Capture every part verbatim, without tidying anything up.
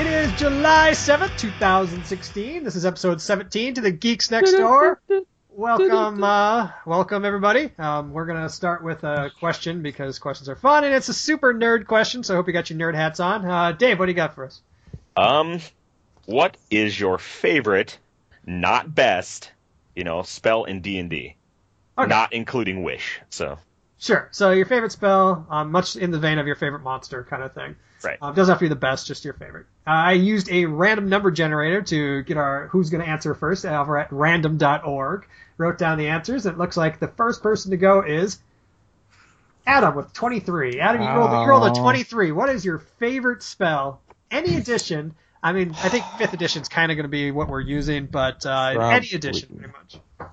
is July seventh, twenty sixteen. This is episode seventeen to the Geeks Next Door. Welcome, uh, welcome everybody. Um, we're going to start with a question because questions are fun, and it's a super nerd question, so I hope you got your nerd hats on. Uh, Dave, what do you got for us? Um, what is your favorite, not best, you know, spell in D and D? Okay. Not including Wish, so. Sure. So your favorite spell, um, much in the vein of your favorite monster kind of thing. Right. Um, doesn't have to be the best, just your favorite. Uh, I used a random number generator to get our who's going to answer first over at random dot org. Wrote down the answers. It looks like the first person to go is Adam with twenty-three. Adam, you rolled, you rolled a twenty-three. What is your favorite spell? Any edition. I mean, I think fifth edition is kind of going to be what we're using, but uh, any edition, pretty much.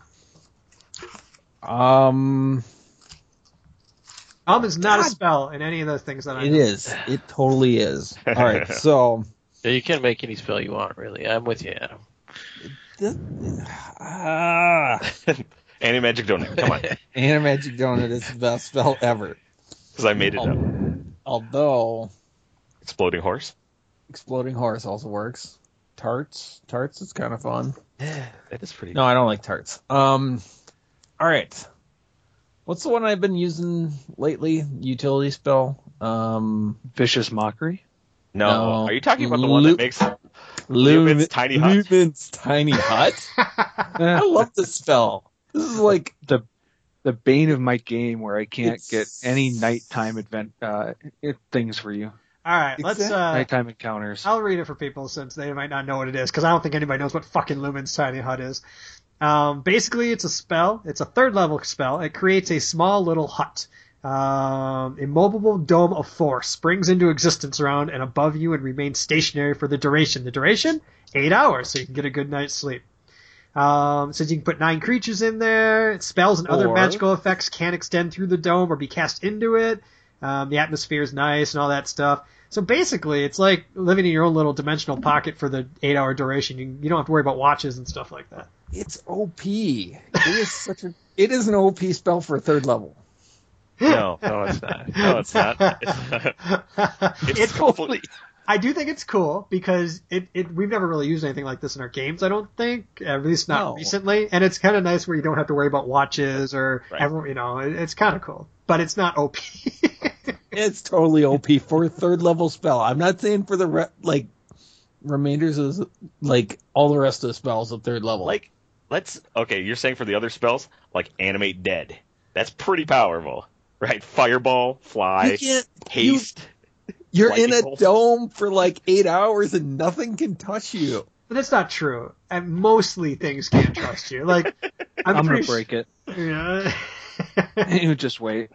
Um... Um is not God. a spell in any of those things that I It know. is. It totally is. All right, so... Yeah, you can make any spell you want, really. I'm with you, Adam. Ah. Anti-magic donut, come on. Anti-magic donut is the best spell ever. Because I made it Al- up. Although... Exploding horse? Exploding horse also works. Tarts? Tarts is kind of fun. Yeah, that is pretty No, I don't like tarts. Um, all right. What's the one I've been using lately? Utility spell? Um, Vicious Mockery? No. No. Are you talking about the one Lu- that makes Lumen's Lumen's Tiny Hut? Lumen's Tiny Hut? I love this spell. This is like the the bane of my game where I can't it's... get any nighttime event uh, it, things for you. All right, let's uh, nighttime encounters. I'll read it for people since they might not know what it is, because I don't think anybody knows what fucking Lumen's Tiny Hut is. Um, basically, it's a spell. It's a third level spell. It creates a small little hut. Um, immovable dome of force springs into existence around and above you and remains stationary for the duration. The duration? Eight hours, so you can get a good night's sleep. Um, it says you can put nine creatures in there. Spells and other Or- magical effects can extend through the dome or be cast into it. Um, the atmosphere is nice and all that stuff. So basically, it's like living in your own little dimensional pocket for the eight-hour duration. You, you don't have to worry about watches and stuff like that. it's O P. It is such a. It is an O P spell for a third level. No. No, it's not. No, it's not. It's, not. it's, It's totally... I do think it's cool because it, it we've never really used anything like this in our games, I don't think, at least not No. recently. And it's kind of nice where you don't have to worry about watches or, Right. everyone, you know, it, it's kind of cool. But it's not O P. It's totally O P for a third level spell. I'm not saying for the re- like remainders of like all the rest of the spells at third level. Like, let's... Okay, you're saying for the other spells, like Animate Dead. That's pretty powerful, right? Fireball, Fly, You can't- Haste... You're in lightning a bolt. dome for like eight hours and nothing can touch you. But that's not true. And mostly things can't trust you. Like, I'm, I'm, gonna pretty break it. Sure, yeah. You just wait.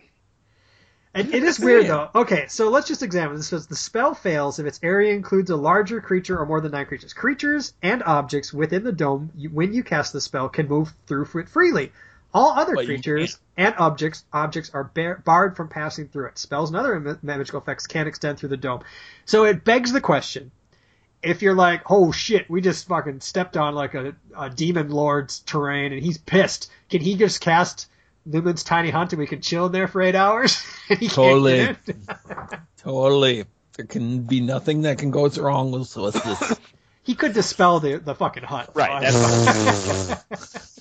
It, it is weird, though. Okay, so let's just examine this. Says the spell fails if its area includes a larger creature or more than nine creatures. Creatures and objects within the dome, you, when you cast the spell, can move through it freely. All other But you creatures and objects objects are bar- barred from passing through it. Spells and other ma- magical effects can't extend through the dome. So it begs the question. If you're like, oh shit, we just fucking stepped on like a, a demon lord's terrain and he's pissed, can he just cast Lumen's Tiny Hut and we can chill in there for eight hours? And he Totally. Can't get in? Totally. There can be nothing that can go wrong with, with this. He could dispel the, the fucking hut. Right, So that's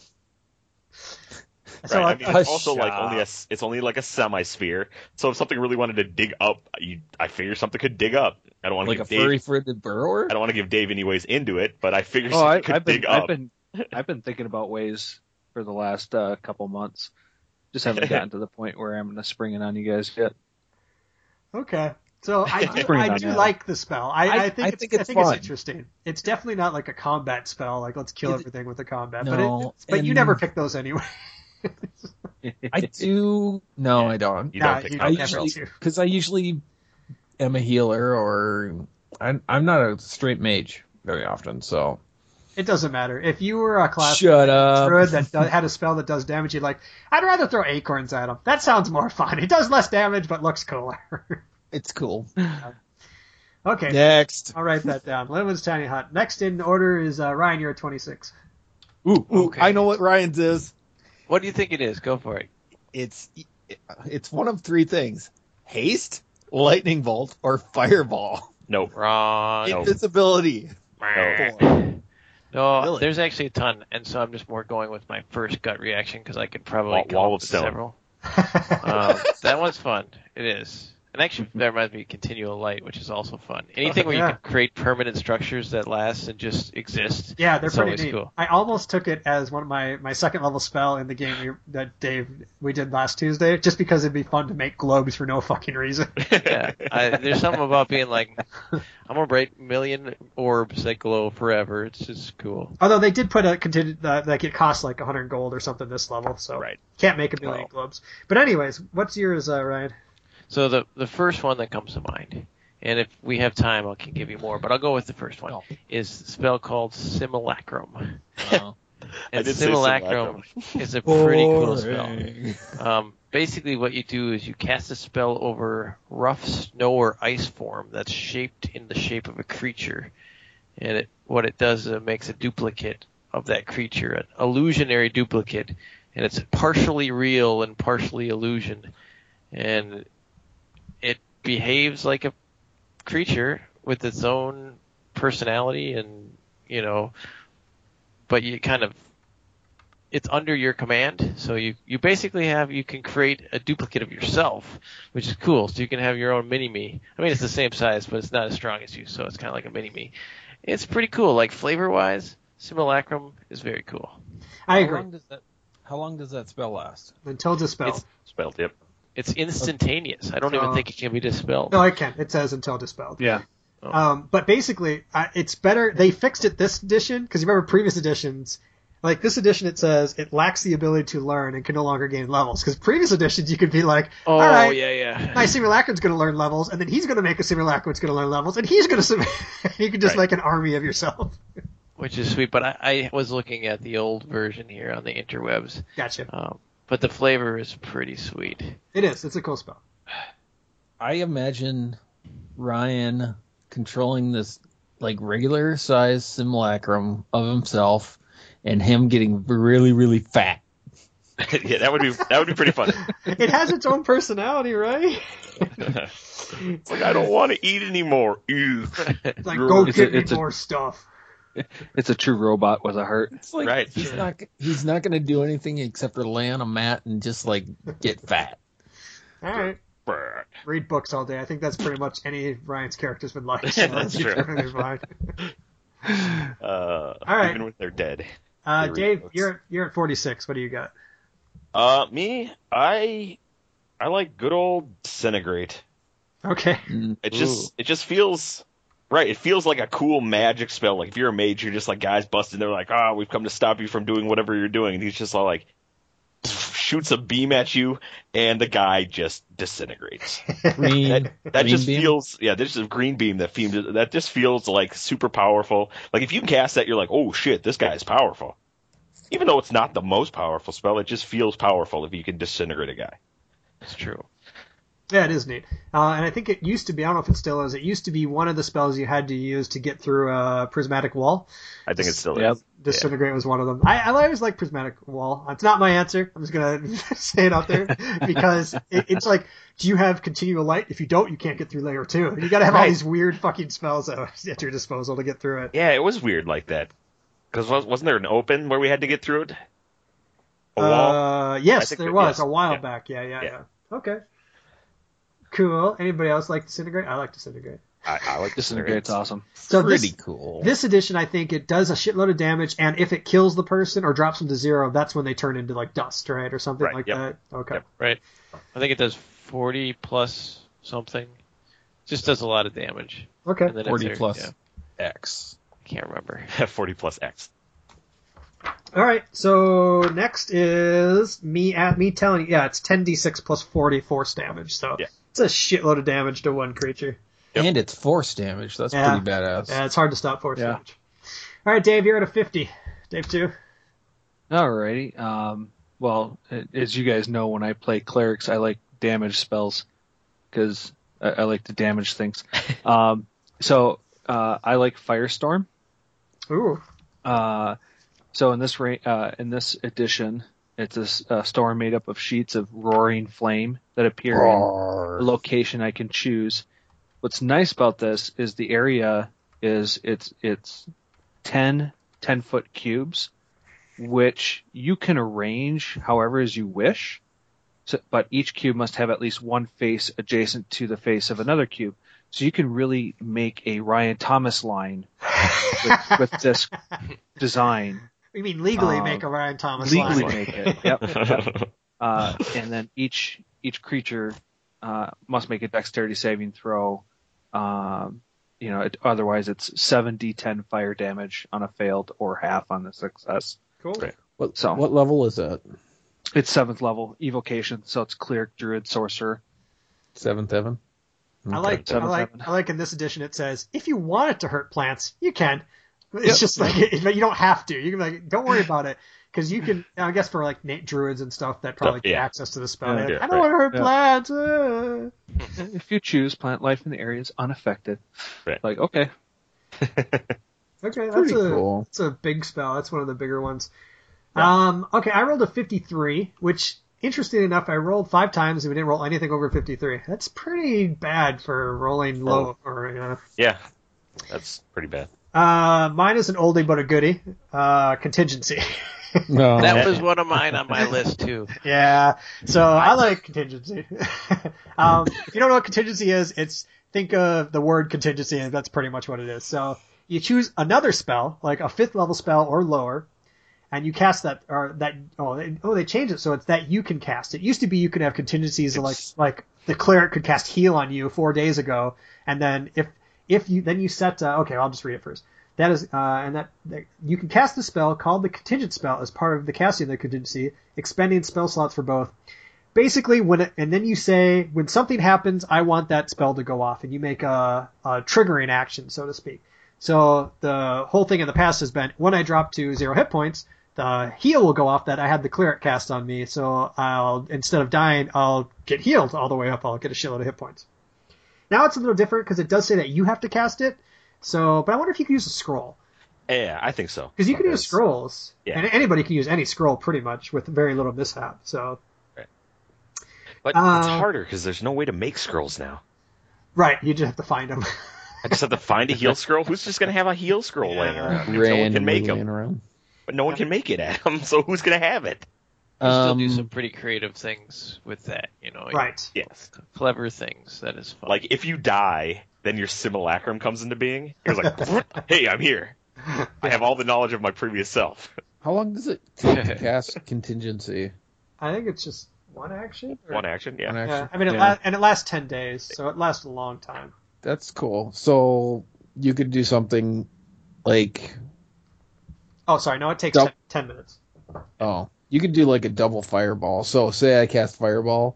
So right. I I- mean, it's also like only a, it's only like a semi-sphere. So if something really wanted to dig up, you, I figure something could dig up. I don't want to Like a give Dave, furry-footed burrower? I don't want to give Dave any ways into it, but I figure Oh, something I, could I've been dig I've up. been I've been thinking about ways for the last uh, couple months. Just haven't gotten to the point where I'm gonna spring it on you guys yet. Okay. So I do, Bring it I on do now. like the spell. I, I, I- think, I it's, think it's I think it's fun. interesting. It's definitely not like a combat spell, like let's kill It- everything with the combat. No, but it, it's, but you and- never pick those anyway. I do. No, I don't. You Nah, don't pick you combat don't usually- spells. do. Because I usually am a healer, or I'm, I'm not a straight mage very often. So It doesn't matter. If you were a class shut up. druid that do- had a spell that does damage, you'd like, I'd rather throw acorns at him. That sounds more fun. It does less damage, but looks cooler. It's cool. Okay. Next. I'll write that down. Lumen's Tiny Hut. Next in order is uh, Ryan. You're at twenty-six. Ooh, ooh, Okay. I know what Ryan's is. What do you think it is? Go for it. It's it's one of three things: haste, lightning bolt, or fireball. Nope. Wrong. No. Invisibility. No, Really? there's actually a ton, and so I'm just more going with my first gut reaction because I could probably Wall- come Wall up of with Stone. several. Um, that one's fun. It is. And actually, that reminds me of Continual Light, which is also fun. Anything where Yeah. you can create permanent structures that last and just exist. Yeah, they're It's pretty always neat. cool. I almost took it as one of my, my second level spell in the game we, that Dave we did last Tuesday, just because it'd be fun to make globes for no fucking reason. Yeah, I, there's something about being like, I'm gonna break million orbs that glow forever. It's just cool. Although they did put a contingent uh, like it costs like one hundred gold or something this level, so Right. can't make a million Oh. globes. But anyways, what's yours, uh, Ryan? So the the first one that comes to mind, and if we have time, I can give you more, but I'll go with the first one. Oh. Is a spell called Simulacrum. Oh. I And did say Simulacrum is a pretty cool spell. Boring. Um, basically, what you do is you cast a spell over rough snow or ice form that's shaped in the shape of a creature, and it, what it does is it makes a duplicate of that creature, an illusionary duplicate, and it's partially real and partially illusion, and it behaves like a creature with its own personality, and you know, but you kind of it's under your command, so you, you basically have, you can create a duplicate of yourself, which is cool, so you can have your own mini-me. I mean, it's the same size, but it's not as strong as you, so it's kind of like a mini-me. It's pretty cool, like flavor-wise, Simulacrum is very cool. I How agree. long does that? How long does that spell last? Until dispelled. It's- Spelled, yep. It's instantaneous. I don't Uh, even think it can be dispelled. No, it can. It says until dispelled. Yeah. Um, but basically, uh, it's better. They fixed it this edition because you remember previous editions. Like this edition, it says it lacks the ability to learn and can no longer gain levels. Because previous editions, you could be like, Oh, all right, yeah, yeah. my Simulacrum's going to learn levels, and then he's going to make a Simulacrum that's going to learn levels, and he's going to. You can just Right. make an army of yourself. Which is sweet, but I, I was looking at the old version here on the interwebs. Gotcha. Um, but the flavor is pretty sweet. It is. It's a cool spell. I imagine Ryan controlling this like regular size simulacrum of himself and him getting really, really fat. yeah, that would be that would be pretty funny. It has its own personality, right? It's like I don't want to eat anymore. Ew. It's like, go It's get a- me it's a- more stuff. It's a true robot with a heart. It's like Right. he's not he's not going to do anything except for lay on a mat and just like get fat. All right. Brr. Read books all day. I think that's pretty much any of Ryan's characters would like. So That's you're true. perfectly fine. Uh, right. Even when they're dead. Uh, They read Dave, books. you're you're at forty-six. What do you got? Uh, me, I, I like good old Disintegrate. Okay. It just, it just feels right. It feels like a cool magic spell. Like if you're a mage, you're just like guys busting. They're like, ah, we've come to stop you from doing whatever you're doing. And he's just all like, shoots a beam at you, and the guy just disintegrates. Green, That, that green just beam? feels, yeah, there's a green beam that feels, that just feels like super powerful. Like if you can cast that, you're like, oh shit, this guy is powerful. Even though it's not the most powerful spell, it just feels powerful if you can disintegrate a guy. It's true. Yeah, it is neat. Uh, and I think it used to be, I don't know if it still is, it used to be one of the spells you had to use to get through a prismatic wall. I think it still Yep. is. Disintegrate was one of them. I, I always like prismatic wall. It's not my answer. I'm just going to say it out there because it, it's like, do you have continual light? If you don't, you can't get through layer two. You got to have all Right. these weird fucking spells at your disposal to get through it. Yeah, it was weird like that. Because wasn't there an open where we had to get through it? A wall? Uh, I yes, think there that- was yes. a while Yeah. back. Yeah, yeah, yeah, Yeah. Okay. Cool. Anybody else like Disintegrate? I like Disintegrate. I, I like Disintegrate's awesome. So Pretty this, cool. this edition, I think it does a shitload of damage, and if it kills the person or drops them to zero, that's when they turn into like dust, right, or something Right, like yep. that. Okay. Yep. Right. I think it does forty plus something. Just does a lot of damage. Okay. And then it's forty there- plus yeah, X. I can't remember. forty plus X. All right. So next is me at me telling you, yeah, it's ten d six plus forty force damage. So Yeah. it's a shitload of damage to one creature. Yep. And it's force damage. That's Yeah. pretty badass. Yeah, it's hard to stop force Yeah. damage. All right, Dave, you're at a fifty. Dave two. Alrighty. Um, well, a- as you guys know, when I play clerics, I like damage spells because I, I like to damage things. um, so uh, I like Firestorm. Ooh. Uh, so in this ra- uh, in this edition, it's a, s- a storm made up of sheets of roaring flame that appear in a location I can choose. what's nice about this is the area is it's it's ten ten foot cubes, which you can arrange however as you wish. So, but each cube must have at least one face adjacent to the face of another cube. So you can really make a Ryan Thomas line with, with this design. You mean legally Um, make a Ryan Thomas Legally line? make it. Yep. yep. Uh, and then each each creature uh, must make a dexterity saving throw. Um, you know, it, otherwise it's seven d ten fire damage on a failed or half on the success. Cool. Right. What, So- what level is that? It's seventh level evocation, so it's cleric, druid, sorcerer. Seventh heaven? I like, I Seven, like, seven. I like in this edition it says if you want it to hurt plants, you can. It's Yep. just like, but you don't have to. You can like, don't worry about it because you can. I guess for like na- druids and stuff that probably get yeah. access to the spell. Yeah, they're like, yeah, I don't right. want to hurt Yeah. plants. uh." If you choose, plant life in the area is unaffected. Right. Like, okay. Okay, that's Pretty a cool. that's a big spell. That's one of the bigger ones. Yeah. Um, okay, I rolled a fifty-three, which interesting enough, I rolled five times and we didn't roll anything over fifty-three. That's pretty bad for rolling low. Or uh, Yeah, that's pretty bad. uh, mine is an oldie but a goodie. Uh, contingency. No. That was one of mine on my list too. Yeah, so I like contingency. um, if you don't know what contingency is, it's think of the word contingency, and that's pretty much what it is. So you choose another spell, like a fifth level spell or lower, and you cast that, or that. Oh, they, oh, they changed it so it's that you can cast. It used to be you could have contingencies like It's- like the cleric could cast heal on you four days ago, and then if if you then you set. Uh, okay, I'll just read it first. That is, uh, and that, that you can cast a spell called the contingent spell as part of the casting of the contingency, expending spell slots for both. Basically, when it, and then you say when something happens, I want that spell to go off, and you make a, a triggering action, so to speak. So the whole thing in the past has been when I drop to zero hit points, the heal will go off that I had the cleric cast on me. So I'll instead of dying, I'll get healed all the way up. I'll get a shitload of hit points. Now it's a little different because it does say that you have to cast it. So, but I wonder if you can use a scroll. Yeah, I think so. Because you can use Because- scrolls, Yeah. and anybody can use any scroll pretty much with very little mishap. So, But Uh, it's harder because there's no way to make scrolls now. right, you just have to find them. I just have to find a heal scroll. Who's just going to have a heal scroll laying Yeah. around? No one can Randomly make laying them. around. But no one can make it, Adam. So who's going to have it? You still do Um, some pretty creative things with that, you know. Right. Yes. Clever things. That is fun. Like if you die, then your simulacrum comes into being. You're like, hey, I'm here. I have all the knowledge of my previous self. How long does it take to cast contingency? I think it's just one action. or- One action, yeah. One Yeah, action? I mean, it Yeah. la- and it lasts ten days, so it lasts a long time. That's cool. So you could do something like, Oh, sorry, no, it takes Nope. ten, ten minutes. oh, you could do like a double fireball. So say I cast fireball,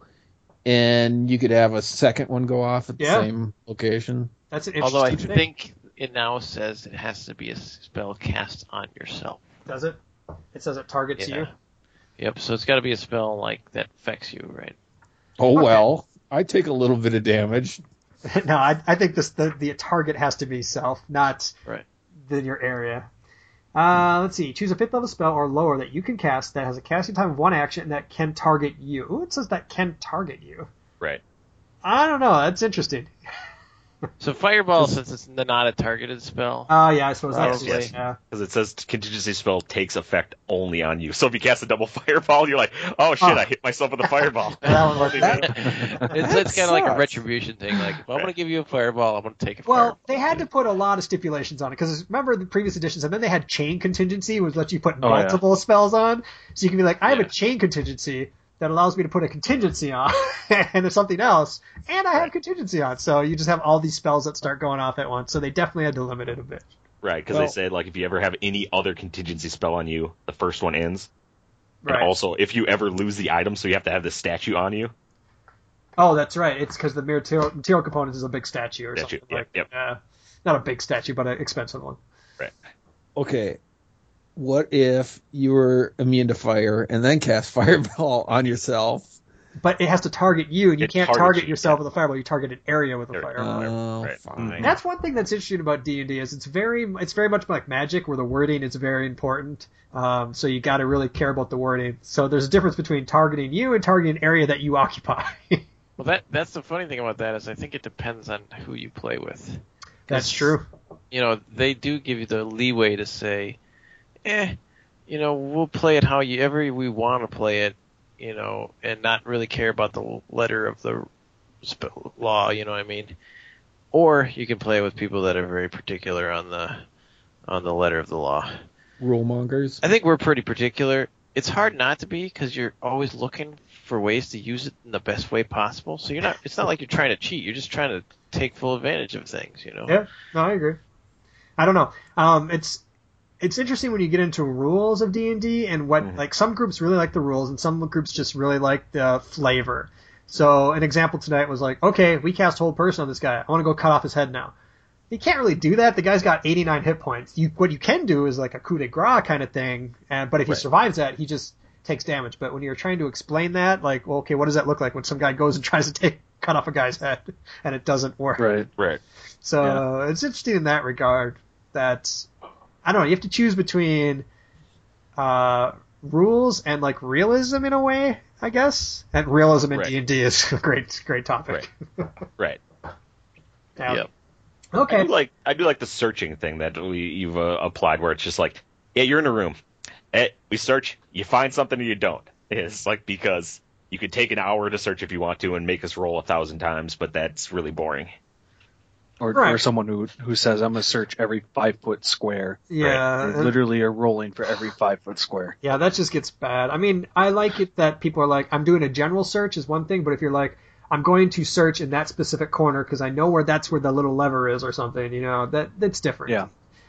and you could have a second one go off at the Yeah. same location. That's an Although I interesting thing. think it now says it has to be a spell cast on yourself. Does it? It says it targets Yeah. you. Yep. So it's got to be a spell like that affects you, right? Oh Okay. well, I take a little bit of damage. no, I, I think this the, the target has to be self, not Right. the, your area. Uh, let's see. Choose a fifth level spell or lower that you can cast that has a casting time of one action and that can target you. Ooh, it says that can target you. Right. I don't know. That's interesting. So fireball, since it's not a targeted spell. Oh, yeah, I suppose that's Probably. Yes. yeah. Because it says contingency spell takes effect only on you. So if you cast a double fireball, you're like, oh shit, Oh. I hit myself with a fireball. That one worked. it's it's kind of like a sucks. retribution thing. Like, if I'm going to give you a fireball, I'm going to take a Well, fireball. they had to put a lot of stipulations on it because remember the previous editions, and then they had chain contingency, which lets you put Oh, yeah. multiple spells on. So you can be like, I have Yeah. a chain contingency that allows me to put a contingency on, and there's something else, and I have contingency on. So you just have all these spells that start going off at once. So they definitely had to limit it a bit. Right, because Well- they said, like, if you ever have any other contingency spell on you, the first one ends. Right. And also, if you ever lose the item, so you have to have this statue on you. Oh, that's right. It's because the material, material component is a big statue or Statue, something yep, like yep. that. Not a big statue, but an expensive one. Okay, what if you were immune to fire and then cast fireball on yourself? But it has to target you, and you It can't targets target you, yourself yeah. with a fireball. You target an area with a Area. fireball. Oh, Right. fine. That's one thing that's interesting about D and D is it's very it's very much like Magic where the wording is very important. Um, so you got to really care about the wording. So there's a difference between targeting you and targeting an area that you occupy. Well, that that's the funny thing about that is I think it depends on who you play with. That's true. You know, they do give you the leeway to say, eh, you know, we'll play it however we want to play it, you know, and not really care about the letter of the sp- law, you know what I mean? Or you can play with people that are very particular on the on the letter of the law. Rule mongers. I think we're pretty particular. It's hard not to be because you're always looking for ways to use it in the best way possible. So you're not. It's not like you're trying to cheat. You're just trying to take full advantage of things. You know. Yeah. No, I agree. I don't know. Um, it's it's interesting when you get into rules of D and D and what Mhm. like some groups really like the rules and some groups just really like the flavor. So an example tonight was like, okay, we cast hold person on this guy. I want to go cut off his head now. You can't really do that. The guy's got eighty-nine hit points. You, what you can do is like a coup de grace kind of thing. And, but if he Right. survives that, he just takes damage. But when you're trying to explain that, like, well, okay, what does that look like when some guy goes and tries to take cut off a guy's head and it doesn't work? Right. Right. So it's interesting in that regard that, I don't know, you have to choose between uh, rules and like realism in a way, I guess. And realism in Right. D and D is a great, great topic. Right. Yeah. Yep. I Okay. do like I do like the searching thing that we, you've uh, applied, where it's just like, yeah, you're in a room, eh, we search, you find something or you don't. It's like because you could take an hour to search if you want to and make us roll a thousand times, but that's really boring. Or, Right. or someone who who says, I'm going to search every five foot square. Yeah. They and- literally are rolling for every five foot square. Yeah, that just gets bad. I mean, I like it that people are like, I'm doing a general search is one thing, but if you're like, I'm going to search in that specific corner because I know where that's where the little lever is or something, you know, that that's different. Yeah.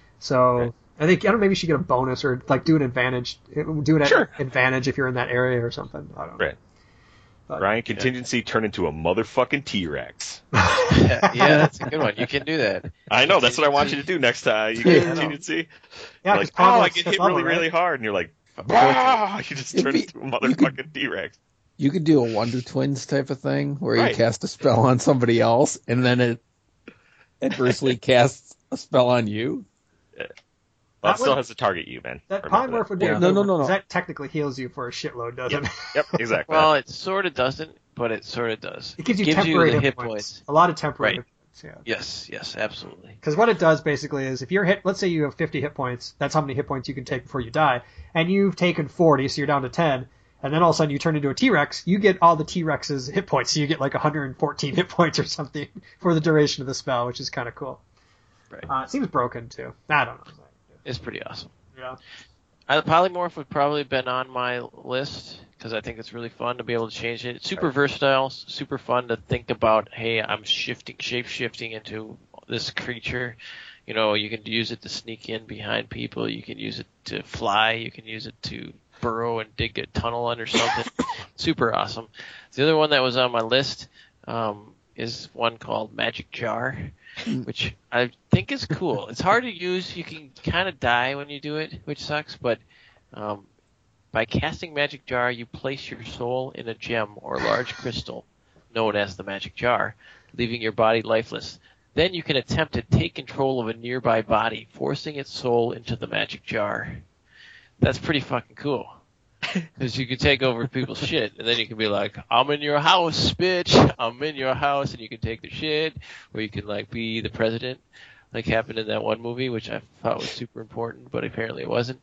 So Right. I think I don't know, maybe you should get a bonus or like do an advantage, do an Sure. advantage if you're in that area or something. I don't know. Right. But- Ryan, contingency turn into a motherfucking T-Rex. yeah, that's a good one. You can do that. I know, that's what I want you to do next time. You Yeah, get I know. contingency. Yeah, like, 'cause Pablo oh, I is get fifth hit level, really, right? really hard, and you're like, ah, you just It'd turn be- into a you motherfucking T-Rex. You could do a Wonder Twins type of thing where Right. you cast a spell on somebody else and then it adversely casts a spell on you. Well, That it still would- has to target you, man. That Remember polymorph would Yeah. be No, no, no, no. That technically heals you for a shitload, doesn't Yep. it? Yep, exactly. Well, it sort of doesn't, but it sort of does. It gives you gives temporary the hit, points. A lot of temporary Right. hit points, yeah. Yes, yes, absolutely. Because what it does basically is if you're hit, let's say you have fifty hit points, that's how many hit points you can take before you die, and you've taken forty, so you're down to ten, and then all of a sudden you turn into a T-Rex, you get all the T-Rex's hit points, so you get like one hundred fourteen hit points or something for the duration of the spell, which is kind of cool. Right. Uh, it seems broken too. I don't know. It's pretty awesome. Yeah. I, polymorph would probably have been on my list because I think it's really fun to be able to change it. It's super versatile, super fun to think about. Hey, I'm shifting, shape shifting into this creature. You know, you can use it to sneak in behind people. You can use it to fly. You can use it to burrow and dig a tunnel under something. Super awesome. The other one that was on my list um, is one called Magic Jar, which I think is cool. It's hard to use. You can kind of die when you do it, which sucks. But um, by casting Magic Jar, you place your soul in a gem or large crystal known as the Magic Jar, leaving your body lifeless. Then you can attempt to take control of a nearby body, forcing its soul into the Magic Jar. That's pretty fucking cool. Because you can take over people's shit, and then you can be like, I'm in your house, bitch. I'm in your house, and you can take their shit. Or you can, like, be the president, like happened in that one movie, which I thought was super important, but apparently it wasn't.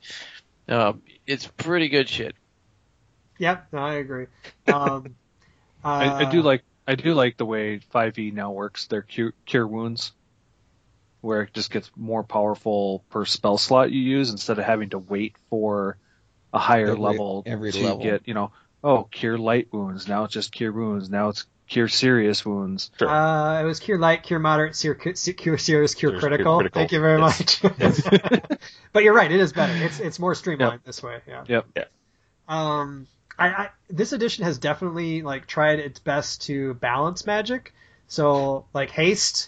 Um, it's pretty good shit. Yep, no, I agree. Um, uh, I, I do like I do like the way five E now works. Their cure, cure wounds, where it just gets more powerful per spell slot you use instead of having to wait for a higher Every- level every to level. get, you know, oh, cure light wounds. Now it's just cure wounds. Now it's cure serious wounds. Sure. Uh, it was cure light, cure moderate, cure, cure serious, cure Cure critical. critical, Thank you very yes. much. But you're right, it is better. It's it's more streamlined this way. Yeah. Yep. Yeah. Um, I, I this edition has definitely like tried its best to balance magic. So like haste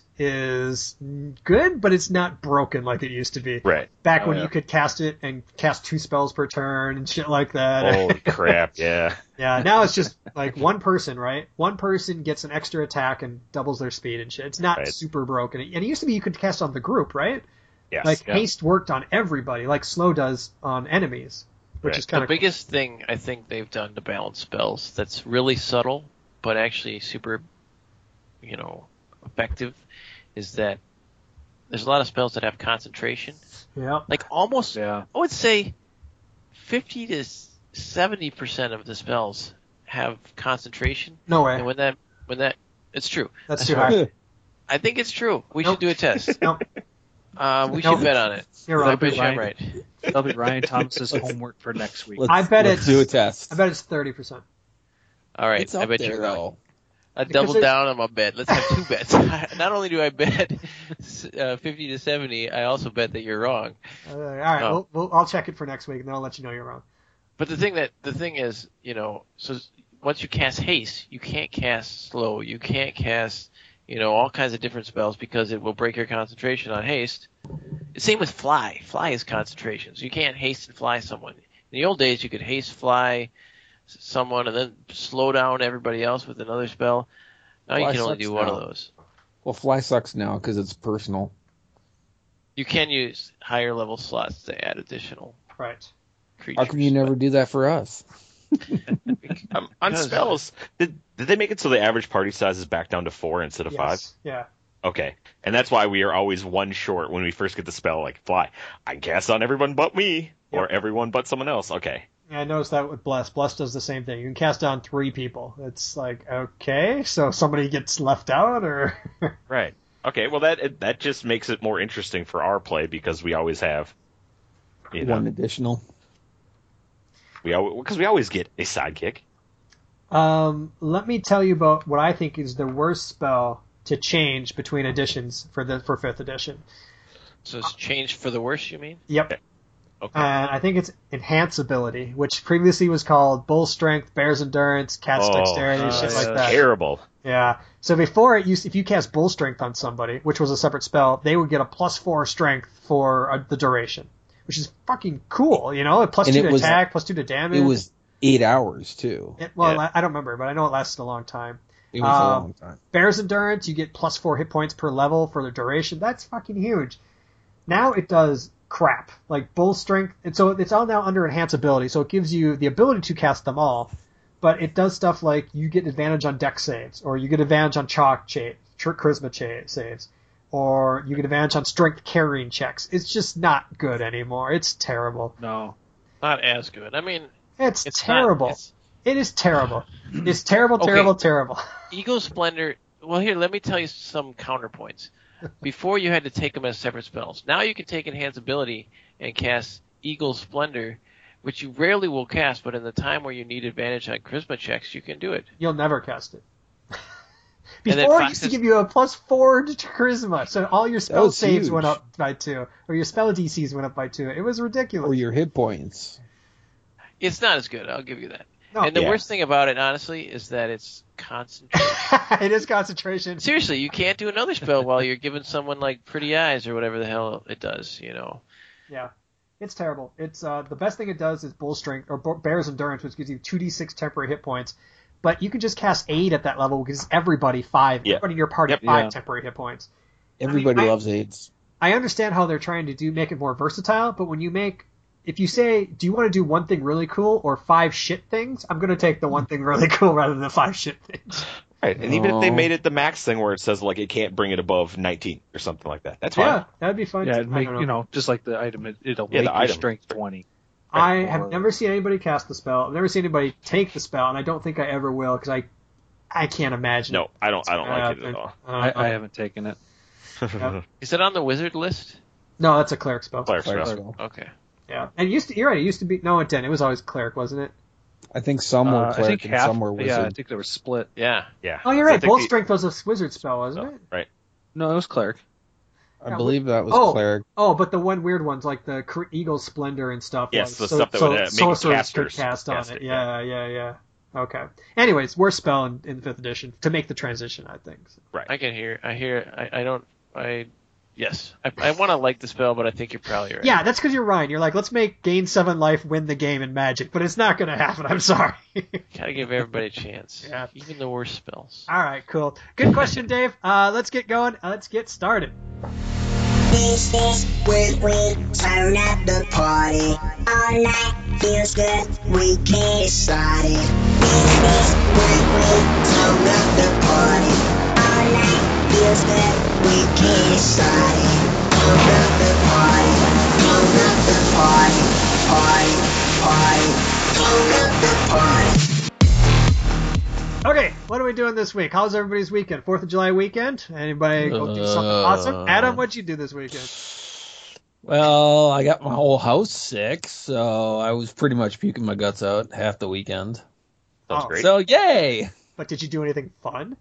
is good, but it's not broken like it used to be. Right. Back Oh, when yeah. you could cast it and cast two spells per turn and shit like that. Holy crap, yeah. Yeah, now it's just like one person, right? One person gets an extra attack and doubles their speed and shit. It's not Right. super broken. And it used to be you could cast on the group, right? Yes. Like yeah. haste worked on everybody, like slow does on enemies, which Right. is kind The of biggest thing I think they've done to balance spells that's really subtle, but actually super, you know, effective, is that there's a lot of spells that have concentration. Yeah. Like almost, Yeah. I would say, fifty to seventy percent of the spells have concentration. No way. And when that, when that, it's true. That's too high. I think it's true. We Nope. should do a test. Nope. Uh, we Nope. should bet on it. You're I wrong. bet you I'm Ryan. right. That'll be Ryan Thomas's homework for next week. Let's, I bet let's it's- do a test. I bet it's thirty percent. All right, It's I up bet there, you're wrong. though. I Because double there's- down on my bet. Let's have two bets. Not only do I bet uh, fifty to seventy, I also bet that you're wrong. Uh, all right, Oh. we'll, we'll, I'll check it for next week, and then I'll let you know you're wrong. But the thing that the thing is, you know, so once you cast haste, you can't cast slow. You can't cast, you know, all kinds of different spells because it will break your concentration on haste. Same with fly. Fly is concentration, so you can't haste and fly someone. In the old days, you could haste fly someone and then slow down everybody else with another spell. Now you Fly can only sucks do one now. of those. Well, fly sucks now because it's personal. You can use higher level slots to add additional Right. creatures. How come you never do that for us? Um, on Because- spells, did did they make it so the average party size is back down to four instead of five? Yes. Yeah. Okay, and that's why we are always one short when we first get the spell. Like fly, I can cast on everyone but me, or Yep. everyone but someone else. Okay, Yeah, I noticed that with Bless. Bless does the same thing. You can cast down three people. It's like, okay, so somebody gets left out, or right. Okay, well that it, that just makes it more interesting for our play because we always have, you know, One additional. we always because we always get a sidekick. um, let me tell you about what I think is the worst spell to change between editions for the for fifth edition. So it's changed for the worse, you mean? Yep. Okay, And I think it's Enhance Ability, which previously was called Bull Strength, Bear's Endurance, Cat's Oh, Dexterity, uh, shit yeah. like that. terrible. Yeah. So before it used, if you cast Bull Strength on somebody, which was a separate spell, they would get a plus four strength for uh, the duration, which is fucking cool. You know, plus And two it to was- attack, plus two to damage. It was eight hours too. It- well, Yeah. I I don't remember, but I know it lasted a long time. It was a Um, long time. Bear's Endurance, you get plus four hit points per level for the duration. That's fucking huge. Now it does crap, like Bull Strength, and so it's all now under Enhance Ability, so it gives you the ability to cast them all, but it does stuff like you get advantage on dex saves, or you get advantage on chalk cha- tr- charisma cha- saves, or you get advantage on strength carrying checks. It's just not good anymore. It's terrible. No. Not as good. I mean, It's, it's terrible. Not, it's, It is terrible. It's terrible, Okay. terrible, terrible. Eagle Splendor. Well, here, let me tell you some counterpoints. Before you had to take them as separate spells. Now you can take Enhance Ability and cast Eagle Splendor, which you rarely will cast, but in the time where you need advantage on charisma checks, you can do it. You'll never cast it. And then Before it used to Fox's- give you a plus four to charisma, so all your spell was saves huge. went up by two, or your spell D Cs went up by two. It was ridiculous. Or your hit points. It's not as good, I'll give you that. No. and the Yeah. worst thing about it, honestly, is that it's concentration. It is concentration. Seriously, you can't do another spell while you're giving someone like Pretty Eyes or whatever the hell it does, you know. Yeah, it's terrible. It's uh, the best thing it does is Bull Strength or Bo- Bear's Endurance, which gives you two d six temporary hit points. But you can just cast eight at that level because everybody five. Yeah. Everybody in your party Yep. five Yeah. temporary hit points. Everybody I mean, I- loves aids. I understand how they're trying to do make it more versatile, but when you make if you say, do you want to do one thing really cool or five shit things? I'm going to take the one thing really cool rather than the five shit things. Right, and even if they No. made it the max thing where it says like it can't bring it above nineteen or something like that, that's fine. Yeah, that'd be fun. Yeah, too. it'd I make don't know. you know just like the item, it, it'll Yeah, make the your item. strength twenty. I Or- have never seen anybody cast the spell. I've never seen anybody take the spell, and I don't think I ever will because I, I can't imagine. No, I don't. I don't like it Uh, at all. uh, I, I uh, haven't taken it. Is it on the wizard list? no, that's a cleric spell. Cleric Cleric spell. spell. Okay. Yeah, and it used to. You're right. It used to be. No, it didn't. It was always cleric, wasn't it? I think some were Uh, I cleric think and half. some were wizard. Yeah, I think they were split. Yeah. Yeah. Oh, you're So I right. think Bolt the- Strength was a wizard spell, wasn't oh, it? right. No, it was cleric. I Yeah, believe that was oh. cleric. Oh, but the one weird ones like the Cre- Eagle Splendor and stuff. Yes, was, the stuff that would, uh, make sorcerers casters could cast on cast it. it, Yeah, yeah, yeah. Okay. Anyways, worst spell in, in fifth edition to make the transition, I think. I can hear. I hear. I, I don't. I. Yes. I, I want to like the spell, but I think you're probably right. Yeah, that's because you're Ryan. You're like, let's make gain seven life win the game in Magic, but it's not going to happen. I'm sorry. Gotta give everybody a chance. Yeah. Even the worst spells. All right, cool. Good question, Dave. Uh, let's get going. Uh, let's get started. This is when we turn up the party. All night feels good, we can't decide it. This is when we turn up the party. All night feels good, we can't decide it. Turn up the party, turn up the party, party, party, turn up the party. Okay, what are we doing this week? How's everybody's weekend? Fourth of July weekend? Anybody go do something awesome? Adam, what'd you do this weekend? Well, I got my whole house sick, so I was pretty much puking my guts out half the weekend. Sounds Oh. great. So, yay! But did you do anything fun?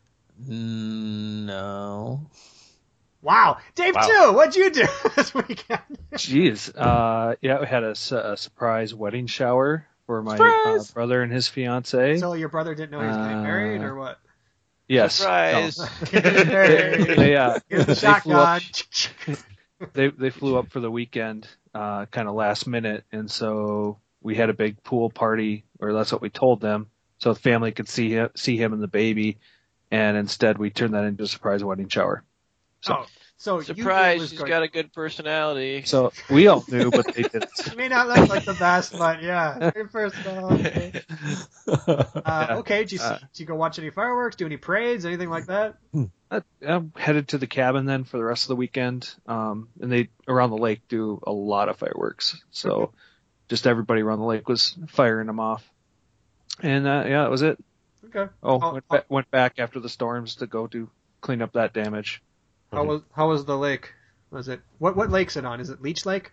Mm, No. Wow. Dave, Wow. too, what'd you do this weekend? Jeez. Uh, yeah, we had a, su- a surprise wedding shower for my uh, Surprise! brother and his fiancee. So your brother didn't know he was getting married, or what? Yes. Surprise. No. Getting married. They, uh, Here's the they flew up- shotgun. they they flew up for the weekend, uh, kind of last minute, and so we had a big pool party, or that's what we told them, so the family could see him, see him and the baby, and instead we turned that into a surprise wedding shower. So, Oh, so Surprise, you was she's going- got a good personality. so we all knew, but they didn't. It may not look like the best, but yeah, good personality. Uh, okay, did you, Uh, did you go watch any fireworks, do any parades, anything like that? I, I'm headed to the cabin then for the rest of the weekend, um, and they around the lake do a lot of fireworks, so just everybody around the lake was firing them off, and uh, yeah, that was it. Okay. Oh, Oh, went, oh. ba- went back after the storms to go to clean up that damage. How was how was the lake? Was it what what lake's it on? Is it Leech Lake?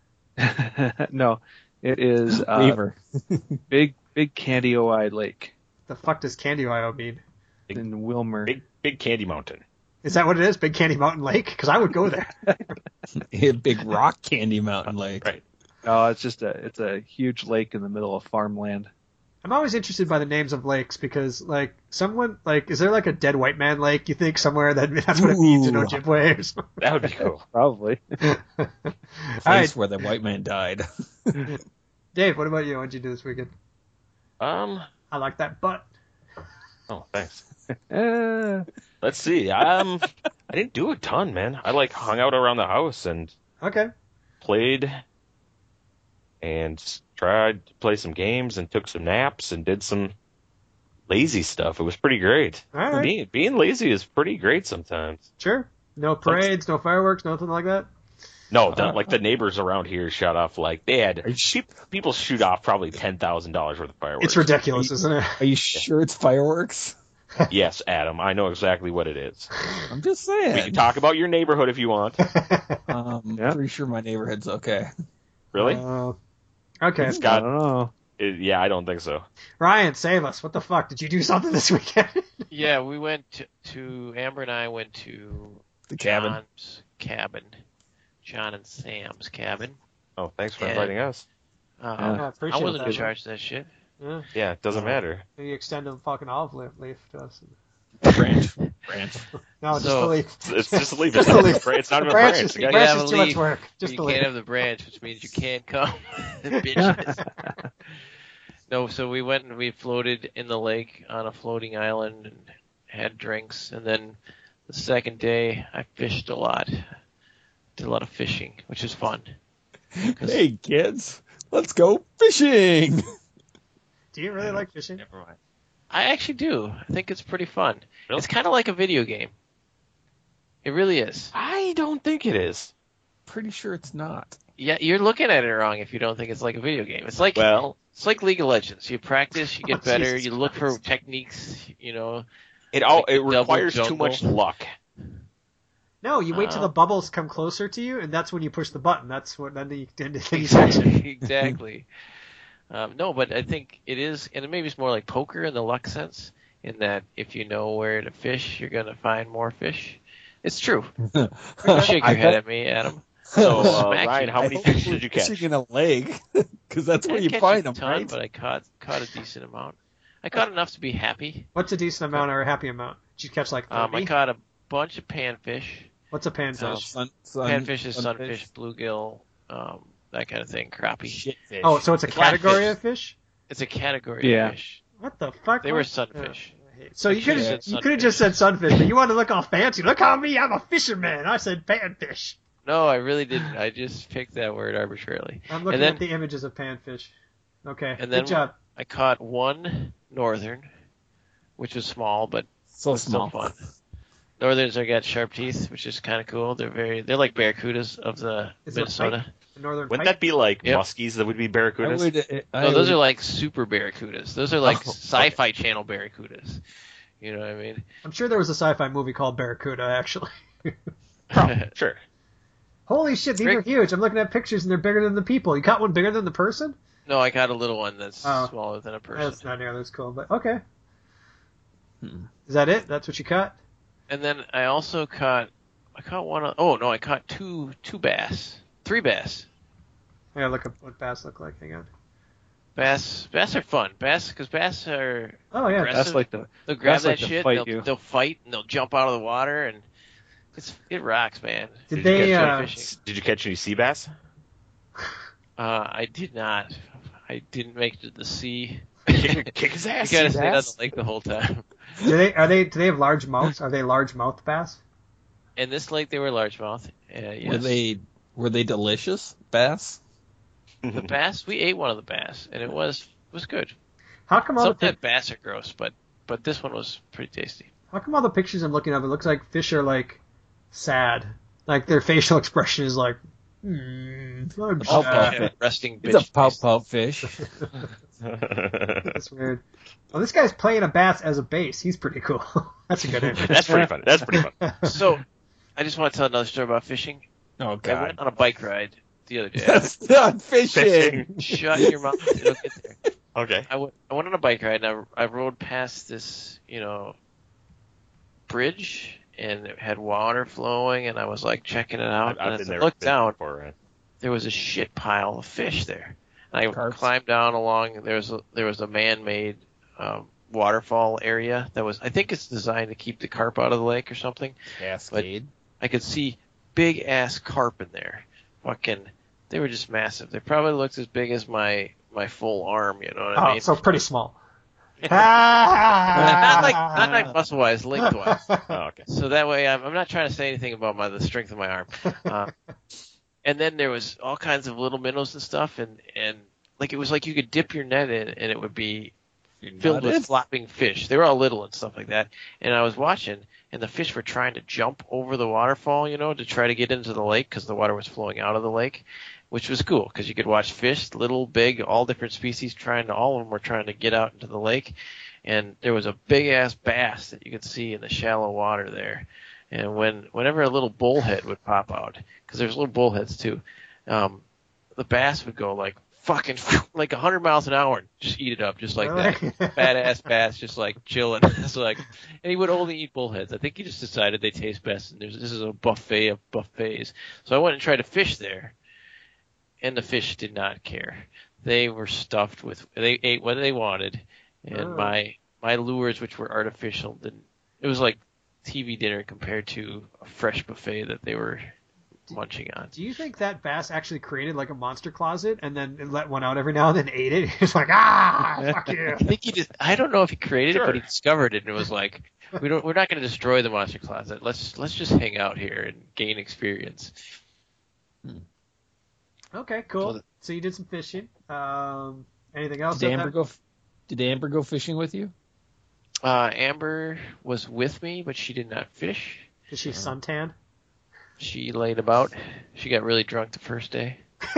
No, it is uh, Beaver. big big Candy Eye Lake The fuck does Candy Ohio mean? in Wilmer. Big, big Candy Mountain. Is that what it is? Big Candy Mountain Lake? Because I would go there. A big rock candy mountain lake. Right. No, it's just a it's a huge lake in the middle of farmland. I'm always interested by the names of lakes because, like, someone like, is there like a dead white man lake? You think somewhere that that's what it means in Ooh. Ojibwe or something? That would be cool. Probably. All Place right, where the white man died. Dave, what about you? What'd you do this weekend? Um. I like that butt. Oh, thanks. Eh, Let's see. Um. I didn't do a ton, man. I like hung out around the house and Okay. played and tried to play some games and took some naps and did some lazy stuff. It was pretty great. All right. Being, being lazy is pretty great sometimes. Sure. No parades, no fireworks, nothing like that. No, the, like the neighbors around here shut off like they had sheep, people shoot off probably ten thousand dollars worth of fireworks. It's ridiculous, isn't it? Are you sure it's fireworks? Yes, Adam, I know exactly what it is. I'm just We can saying. talk about your neighborhood if you want. Um, Yeah. Pretty sure my neighborhood's okay. Really? Uh, okay. It's I got. don't know. It, yeah, I don't think so. Ryan, save us. What the fuck? Did you do something this weekend? Yeah, we went to, to Amber and I went to The cabin. John's cabin, John and Sam's cabin. Oh, thanks for Yeah. inviting us. Uh, I I appreciate wasn't that. in charge of that shit. Yeah. Yeah, it doesn't Oh. matter. Maybe extend a fucking olive leaf, leaf to us. Branch. Branch. No, just So- the leaf. It's, it's just a leaf. Just It's not, a a leaf. branch. It's not The even a branch branch. is, The the guy- branch have is a too much leaf. work. Just you the can't leaf. have the branch, which means you can't come. Bitches. No, so we went and we floated in the lake on a floating island and had drinks. And then the second day, I fished a lot. Did a lot of fishing, which is fun. 'Cause- Hey, kids. Let's go fishing. Do you really like fishing? Never mind. I actually do. I think it's pretty fun. Really? It's kind of like a video game. It really is. I don't think it is. Pretty sure it's not. Yeah, you're looking at it wrong if you don't think it's like a video game. It's like Well, it's like League of Legends. You practice, you get Oh, better, Jesus you look for Christ. techniques, you know. it all Like the it double requires too jungle. much luck. No, you wait till Uh, the bubbles come closer to you, and that's when you push the button. That's what then you then you section. Exactly. um, no, but I think it is, and maybe it's more like poker in the luck sense, in that if you know where to fish, you're going to find more fish. It's true. Shake your head at me, Adam. So, uh, Smack Ryan, you. how many fish did you catch? Fishing in a lake, because that's where I you didn't find catch them, a ton, right? but I caught caught a decent amount. I caught enough to be happy. What's a decent amount or a happy amount? Did you catch like Um, I thirty? caught a bunch of panfish. What's a panfish? Sun, sun, Panfish is sunfish, bluegill, um, that kind of thing, crappie. Shitfish. Oh, so it's a Flatfish. category of fish? It's a category Yeah. of fish. What the fuck? They were What? sunfish. Yeah. So I you could should've have said you could have just said sunfish, but you wanted to look all fancy. Look how me, I'm a fisherman. I said panfish. no, I really didn't. I just picked that word arbitrarily. I'm looking And then- at the images of panfish. Okay, And then good job. I caught one northern, which was small, but So was still small. fun. Northerns are got sharp teeth, which is kind of cool. They're very, they're like barracudas of the Is it a Minnesota. The northern Wouldn't pike? that be like Yep. muskies that would be I barracudas? would, I No, those would- are like super barracudas. Those are like Oh, sci-fi channel barracudas. You know what I mean? I'm sure there was a sci-fi movie called Barracuda, actually. Sure. Holy shit, these Rick- are huge. I'm looking at pictures and they're bigger than the people. You caught one bigger than the person? No, I got a little one that's Oh. smaller than a person. That's not nearly as cool, but okay. Hmm. Is that it? That's what you caught? And then I also caught, I caught one. of- Oh no, I caught two, two bass, three bass. I gotta look up what bass look like. Hang on. Bass, bass are fun. Bass, because bass are Oh, yeah. Aggressive. That's like the they'll grab Bass that like to shit. fight They'll, you. they'll fight and they'll jump out of the water and it's it rocks, man. Did Did they, you catch uh, any fish? Did you catch any sea bass? Uh, I did not. I didn't make it to the sea. Kick, kick his You ass. gotta sea stay on bass. the lake the whole time. do they, are they, do they have large mouths? Are they large mouth bass? In this lake, they were largemouth. Uh, yes. Were they were they delicious bass? The bass? We ate one of the bass, and it was was good. How come all the Sometimes pic- bass are gross, but but this one was pretty tasty. how come all the pictures I'm looking at, it looks like fish are like sad. Like their facial expression is like, hmm, I'm Pout pout sad. fish. Resting It's a bitch. pout face. pout fish. That's weird. Well, this guy's playing a bass as a bass. He's pretty cool. That's a good image. That's pretty funny. That's pretty fun. So, I just want to tell another story about fishing. Oh I god. went on a bike ride the other day. That's not fishing. Fishing. Shut your mouth. It'll get there. Okay. I went, I went on a bike ride and I, I rode past this, you know, bridge and it had water flowing and I was like checking it out. I've, I've and been as there. I looked been down, before, right? there was a shit pile of fish there. And I Carps. climbed down along. There was a, there was a man-made um, waterfall area that was. I think it's designed to keep the carp out of the lake or something. Cascade. I could see big ass carp in there. Fucking, they were just massive. They probably looked as big as my my full arm. You know what I Oh, mean? so pretty small. not like not like muscle wise, length wise. Oh, okay. So that way, I'm, I'm not trying to say anything about my the strength of my arm. Uh, and then there was all kinds of little minnows and stuff, and and like it was like you could dip your net in, and it would be filled with flopping fish. They were all little and stuff like that. And I was watching, and the fish were trying to jump over the waterfall, you know, to try to get into the lake because the water was flowing out of the lake, which was cool because you could watch fish, little, big, all different species trying to, all of them were trying to get out into the lake. And there was a big ass bass that you could see in the shallow water there. And when, whenever a little bullhead would pop out, because there's little bullheads too, um, the bass would go like fucking like a hundred miles an hour and just eat it up just like that. Badass bass just like chilling. It's like, and he would only eat bullheads. I think he just decided they taste best, and there's this is a buffet of buffets. So I went and tried to fish there, and the fish did not care. They were stuffed with. They ate what they wanted, and Oh. my my lures, which were artificial, didn't. It was like T V dinner compared to a fresh buffet that they were munching on. Do you think that bass actually created like a monster closet and then let one out every now and then ate it? He's like, ah, fuck you. I think he just. I don't know if he created Sure. it, but he discovered it and it was like, we don't. We're not going to destroy the monster closet. Let's let's just hang out here and gain experience. Okay, cool. So- So you did some fishing. Um, anything else? Did that- Amber go? Did Amber go fishing with you? Uh, Amber was with me, but she did not fish. Did she suntan? She laid about. She got really drunk the first day.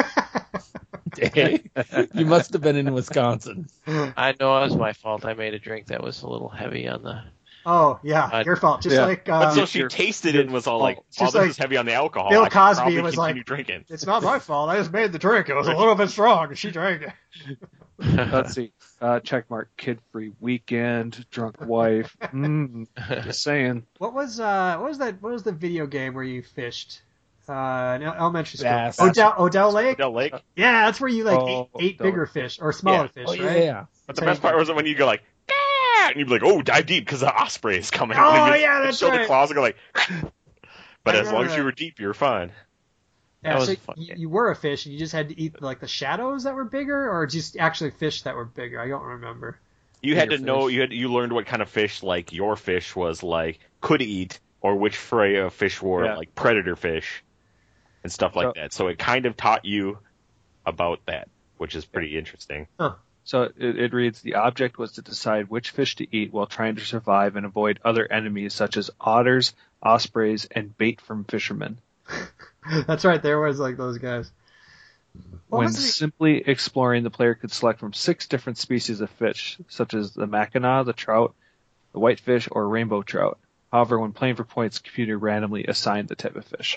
You must have been in Wisconsin. I know it was my fault. I made a drink that was a little heavy on the. Oh, yeah, Uh, your fault. Just yeah. like, But uh, so she tasted it and was all like, It's "Oh, just this like is heavy on the alcohol." Bill I should Cosby probably was continue like- drinking. it's not my fault. I just made the drink. It was a little bit strong, and she drank it. Let's see. Uh, check mark. Kid free weekend. Drunk wife. Mm, just saying. What was uh, what was that? What was the video game where you fished? Uh, in elementary school. Bass. Odell, Odell Lake. Odell Lake. Yeah, that's where you like Oh, ate, ate Odell. bigger fish or smaller Yeah. fish, Oh right? yeah. But the That's best how you part was when you go like, "Ah," and you'd be like, "Oh, dive deep because the osprey is coming." Oh, And you'd yeah, that's show right. the claws and go like. But I as long remember as that. you were deep, you were fine. Yeah, That was so a fun you, game. you were a fish, and you just had to eat like the shadows that were bigger, or just actually fish that were bigger. I don't remember. You had to Bigger know. fish. You had you learned what kind of fish like your fish was like could eat, or which fray of fish were Yeah. like predator fish. and stuff like So- that. So it kind of taught you about that, which is pretty interesting. So it, it reads, the object was to decide which fish to eat while trying to survive and avoid other enemies such as otters, ospreys, and bait from fishermen. That's right. There was like those guys. What When was the- simply exploring, the player could select from six different species of fish, such as the mackinaw, the trout, the whitefish, or rainbow trout. However, when playing for points, the computer randomly assigned the type of fish.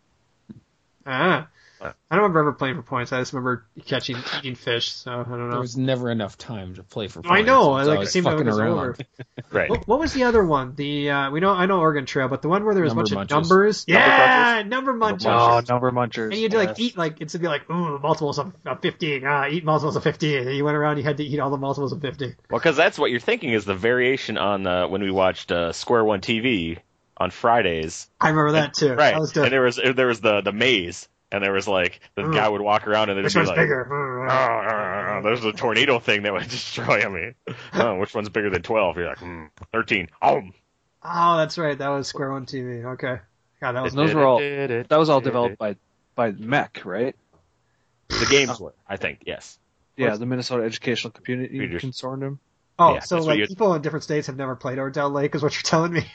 Ah. I don't remember ever playing for points. I just remember catching, eating fish. So I don't There know. was never enough time to play for points. I know. It was Like it always seemed like it fucking was around. over. Right. What, what was the other one? The uh, we know I know Oregon Trail, but the one where there was a Number bunch munchers. of numbers. Number Yeah, number munchers. Oh, number munchers. And you'd like Yes. eat like it'd be like ooh multiples of, of fifteen. Ah, eat multiples of fifteen. And you went around, you had to eat all the multiples of fifteen. Well, because that's what you're thinking is the variation on uh, when we watched uh, Square One T V on Fridays. I remember that too. Right. That was And different. there was there was the the maze, and there was like the Mm. guy would walk around and there'd Which be one's like, bigger? "Oh, oh, oh, there's a tornado thing that would destroy me. Oh, which one's bigger than twelve? You're like, hmm, thirteen. Oh, Oh, that's right. That was Square One T V. Okay. God, that was And those were all that was all developed by by Mech, right? the games were, I think, yes. Yeah, the Minnesota Educational Community Computers. Consortium. Oh, Yeah, so that's what like you- people in different states have never played Ordell Lake, is what you're telling me?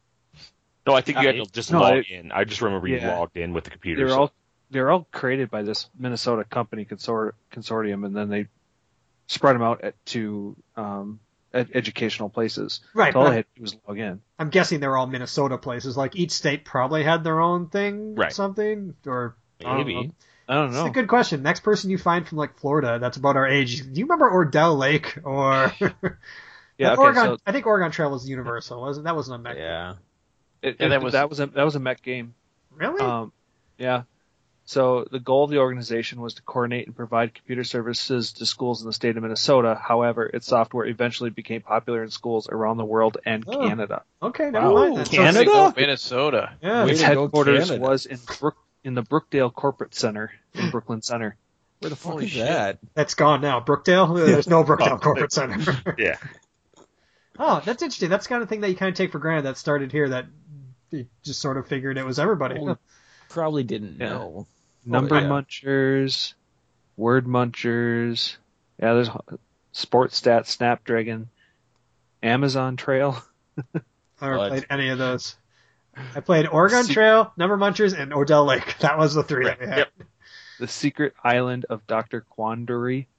No, I think you had Uh, to just no, log it- in. I just remember you yeah. logged in with the computer. They were so- all they were all created by this Minnesota company consor- consortium, and then they spread them out at, to um, ed- educational places. Right. So all but they had to do was log in. I'm guessing they're all Minnesota places. Like each state probably had their own thing, Right. something, or I don't Maybe. know. I don't It's know. a good question. Next person you find from like Florida that's about our age. Do you remember Ordell Lake or? Yeah, okay, Oregon. so I think Oregon Trail was Universal, wasn't that? Wasn't a mech. Yeah. it, Yeah, it- that was- that was a that was a Mech game. Really? Um, yeah. So the goal of the organization was to coordinate and provide computer services to schools in the state of Minnesota. However, its software eventually became popular in schools around the world and Oh. Canada. okay, never wow. mind. Then. So- Canada? Go Minnesota. yeah. Way Its to go, headquarters Canada. was in Brook in the Brookdale Corporate Center in Brooklyn Center. Where the fuck Holy is shit. that? That's gone now. Brookdale? There's no Brookdale Oh. Corporate Center. Yeah. Oh, that's interesting. That's the kind of thing that you kind of take for granted that started here that you just sort of figured it was everybody. Well, Probably didn't Yeah. know. Number yeah. munchers, word munchers. Yeah, there's Sports Stat, Snapdragon, Amazon Trail. I never What? played any of those. I played Oregon Se- Trail, Number Munchers, and Ordell Lake. That was the three Right. that we had. Yep. The Secret Island of Doctor Quandary.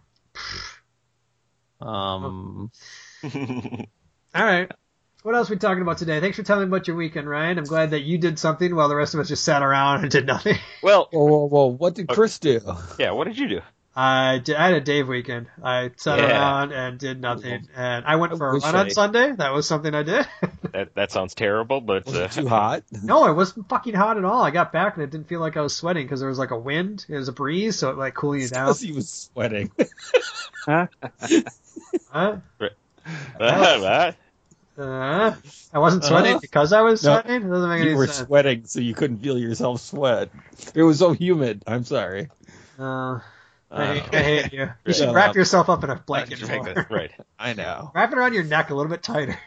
Um, All right. What else are we talking about today? Thanks for telling me about your weekend, Ryan. I'm glad that you did something while the rest of us just sat around and did nothing. well, whoa, whoa, whoa! What did Chris do? yeah. What did you do? I, did, I had a Dave weekend. I sat Yeah. around and did nothing. And I went I for a wish run on I- Sunday. That was something I did. That that sounds terrible, but Was uh, it too hot? No, it wasn't fucking hot at all. I got back and it didn't feel like I was sweating because there was like a wind. It was a breeze, so it like cooling you down. Because he was sweating. Huh? ah, ah, Uh, I wasn't sweating Uh-huh. because I was No, sweating. It doesn't make You any were sense. sweating, so you couldn't feel yourself sweat. It was so humid. I'm sorry. Uh, I, uh, hate, I hate you. You Right. should Shut wrap up. yourself up in a blanket right, more. right. I know. Wrap it around your neck a little bit tighter.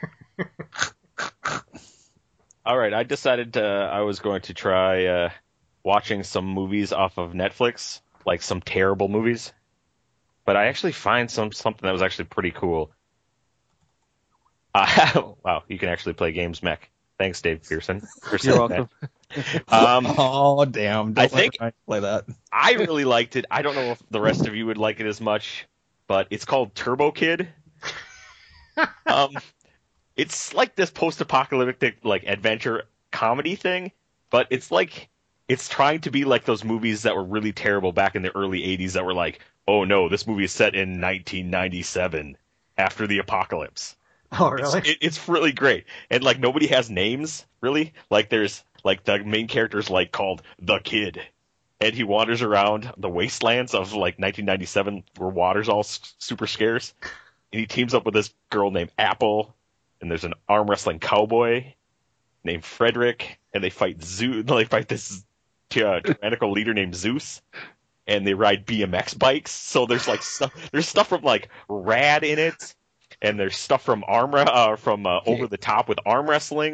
All right, I decided to, I was going to try uh, watching some movies off of Netflix, like some terrible movies. But I actually find some something that was actually pretty cool. Uh, wow, you can actually play games mech. Thanks, Dave Pearson. For saying You're welcome. that. Um, Oh damn! Don't I let think- Ryan play that. I really liked it. I don't know if the rest of you would like it as much, but it's called Turbo Kid. um, it's like this post-apocalyptic like adventure comedy thing, but it's like it's trying to be like those movies that were really terrible back in the early eighties that were like, oh no, this movie is set in nineteen ninety-seven after the apocalypse. Oh, really? It's, it, it's really great, and like nobody has names really. Like there's like the main character's like called the Kid, and he wanders around the wastelands of like nineteen ninety-seven where water's all s- super scarce, and he teams up with this girl named Apple, and there's an arm wrestling cowboy named Frederick, and they fight Zeus. They fight this uh, tyrannical leader named Zeus. And they ride B M X bikes, so there's like stuff. There's stuff from like Rad in it, and there's stuff from arm uh, from uh, Over the Top with arm wrestling.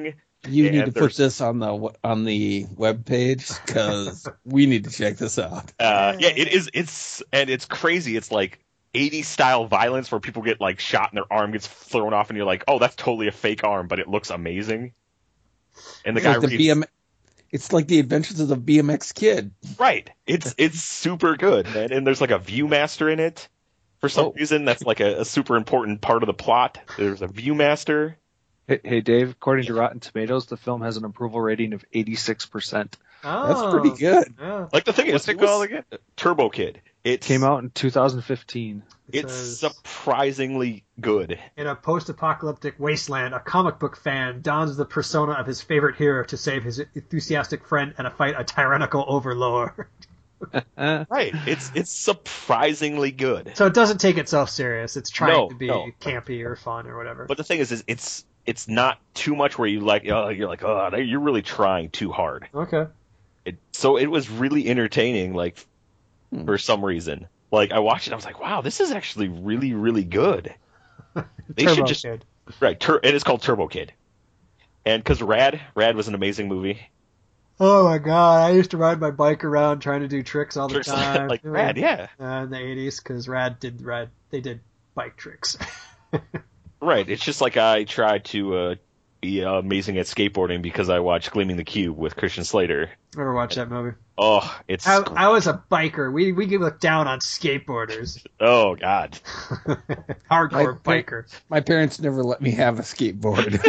You And need to put there's- this on the on the web page because we need to check this out. Uh, yeah, it is. It's and it's crazy. It's like eighties style violence where people get like shot and their arm gets thrown off, and you're like, oh, that's totally a fake arm, but it looks amazing. And the It's guy like the reads, B M It's like the Adventures of the B M X Kid. right. It's it's super good, man. And there's like a Viewmaster in it for some Oh. reason. That's like a, a super important part of the plot. There's a Viewmaster. Hey, hey, Dave, according to Rotten Tomatoes, the film has an approval rating of eighty-six percent. Oh, That's pretty good. Yeah. Like the thing What's is, it was called again? Turbo Kid. It Came out in two thousand fifteen. It It's says, surprisingly good. in a post-apocalyptic wasteland, a comic book fan dons the persona of his favorite hero to save his enthusiastic friend and a fight a tyrannical overlord. Right. It's it's surprisingly good. So it doesn't take itself serious. It's trying No, to be no. campy or fun or whatever. But the thing is, is it's it's not too much where you like uh, you're like oh you're really trying too hard. Okay. It, so it was really entertaining, like Hmm. for some reason. Like I watched it, I was like, wow, this is actually really really good. They Turbo should just Kid. right. Tur- it is called Turbo Kid, and because Rad Rad was an amazing movie. Oh my god, I used to ride my bike around trying to do tricks all the Tricks time. like Rad, yeah, Uh, in the eighties, because Rad did Rad, they did bike tricks. right. It's just like I tried to uh, be uh, amazing at skateboarding because I watched Gleaming the Cube with Christian Slater. Never watched that movie. Oh, it's I, I was a biker. We we could look down on skateboarders. oh god. Hardcore My- biker. My parents never let me have a skateboard.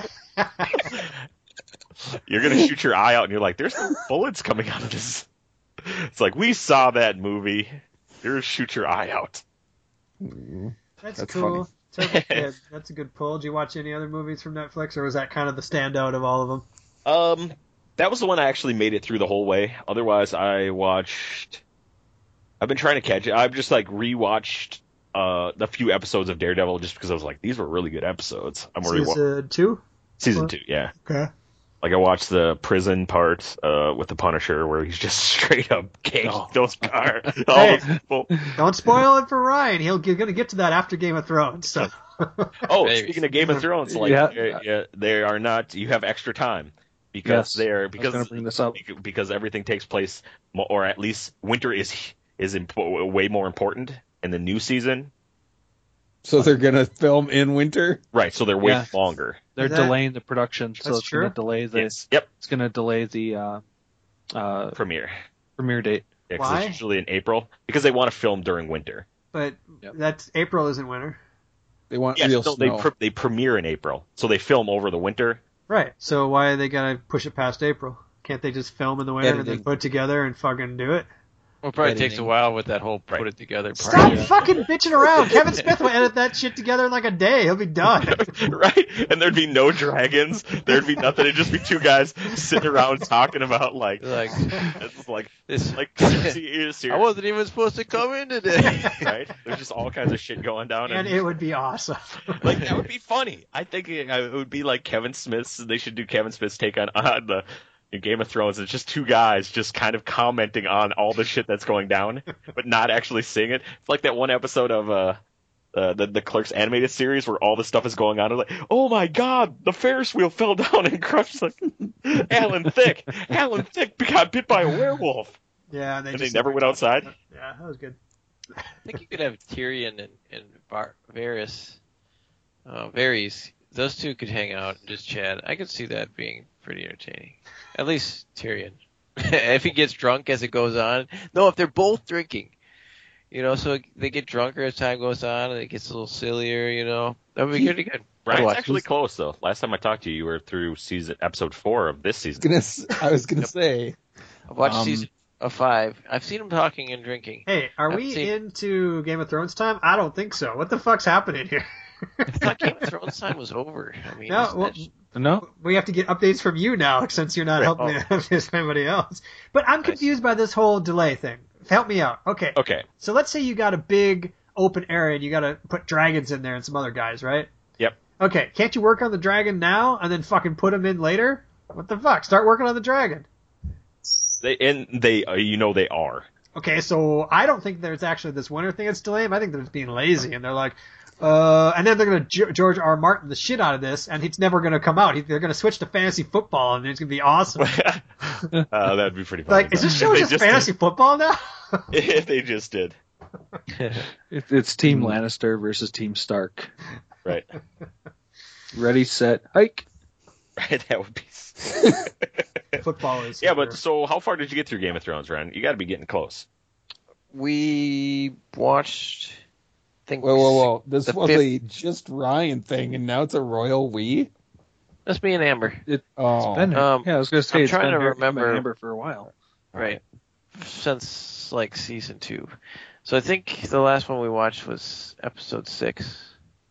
You're gonna shoot your eye out, and you're like, "There's no bullets coming out of this." It's like we saw that movie. You're gonna shoot your eye out. That's, That's cool. Turbo Kid. That's a good pull. Did you watch any other movies from Netflix, or was that kind of the standout of all of them? Um, that was the one I actually made it through the whole way. Otherwise, I watched. I've been trying to catch it. I've just like rewatched uh the few episodes of Daredevil just because I was like, these were really good episodes. I'm already wa- Season two. season two, yeah. Okay. Like I watched the prison part uh with the Punisher where he's just straight up ganking Oh. those cars. All Hey. those people. Don't spoil it for Ryan. He'll you're gonna get to that after Game of Thrones. So. Oh, Maybe. speaking of Game of Thrones, like Yeah. uh, yeah, they are not. You have extra time because Yes. they're I was because going to bring this up. because everything takes place, mo- or at least winter is is impo- way more important in the new season. So they're gonna film in winter. Right, so they're way Yeah. longer. They're Is that- delaying the production, so That's it's going true? to delay the Yes. Yep. it's going to delay the uh, uh, Premiere. premiere date. Yeah, 'cause Why? it's usually in April because they want to film during winter. But Yep. that's April isn't winter. They want Yeah, real so they snow. pre- they premiere in April, so they film over the winter. Right. So why are they gonna push it past April? Can't they just film in the winter and then Editing. put it together and fucking do it? Well, it probably Editing. takes a while with that whole Right. put it together part. Stop Yeah. fucking bitching around. Kevin Smith will edit that shit together in like a day. He'll be done. Right? And there'd be no dragons. There'd be nothing. It'd just be two guys sitting around talking about like, Like it's like, this, like seriously, I wasn't even supposed to come in today. right? There's just all kinds of shit going down, And it would be awesome. like that would be funny. I think it, it would be like Kevin Smith's. They should do Kevin Smith's take on, on the in Game of Thrones. It's just two guys just kind of commenting on all the shit that's going down, but not actually seeing it. It's like that one episode of uh. Uh, the the Clerks animated series where all this stuff is going on. They're like, oh my god, the Ferris wheel fell down and crushed like Alan Thicke. Alan Thicke got bit by a werewolf. Yeah, and they, And just they never went outside? Yeah, that was good. I think you could have Tyrion and, and Var- Varys. Uh, Varys. Those two could hang out and just chat. I could see that being pretty entertaining. At least Tyrion. If he gets drunk as it goes on. No, if they're both drinking. You know, so they get drunker as time goes on and it gets a little sillier, you know. That would be pretty good. Brian's Watch actually this. close though. Last time I talked to you, you were through season episode four of this season. Gonna s- I was gonna say. I've watched Um, season of five. I've seen them talking and drinking. Hey, are I've we seen- into Game of Thrones time? I don't think so. What the fuck's happening here? I thought Game of Thrones time was over. I mean, No, isn't well, that- No, we have to get updates from you now since you're not Right. helping me out with anybody else. But I'm confused by this whole delay thing. Help me out. Okay. Okay. So let's say you got a big open area and you got to put dragons in there and some other guys, right? Yep. Okay. Can't you work on the dragon now and then fucking put them in later? What the fuck? Start working on the dragon. They and they uh, you know they are. okay, so I don't think there's actually this winter thing that's delaying. I think they're just being lazy, and they're like, uh, and then they're going to George R. R. Martin the shit out of this, and it's never going to come out. He, they're going to switch to fantasy football, and it's going to be awesome. uh, that'd be pretty funny. Like, is this show If they just fantasy football now? If they just did. It, it's Team Lannister versus Team Stark. Right. Ready, set, hike. Right, that would be. Football is. Yeah, but so how far did you get through Game of Thrones, Ren? You got to be getting close. We watched. I think Whoa, whoa, whoa! This the was fifth- a just Ryan thing, and now it's a royal we. That's me and Amber. Oh, Been, Um, yeah, I was going to say I'm it's trying been to Harry and remember- Amber for a while. Right. Since like season two. So I think the last one we watched was episode six.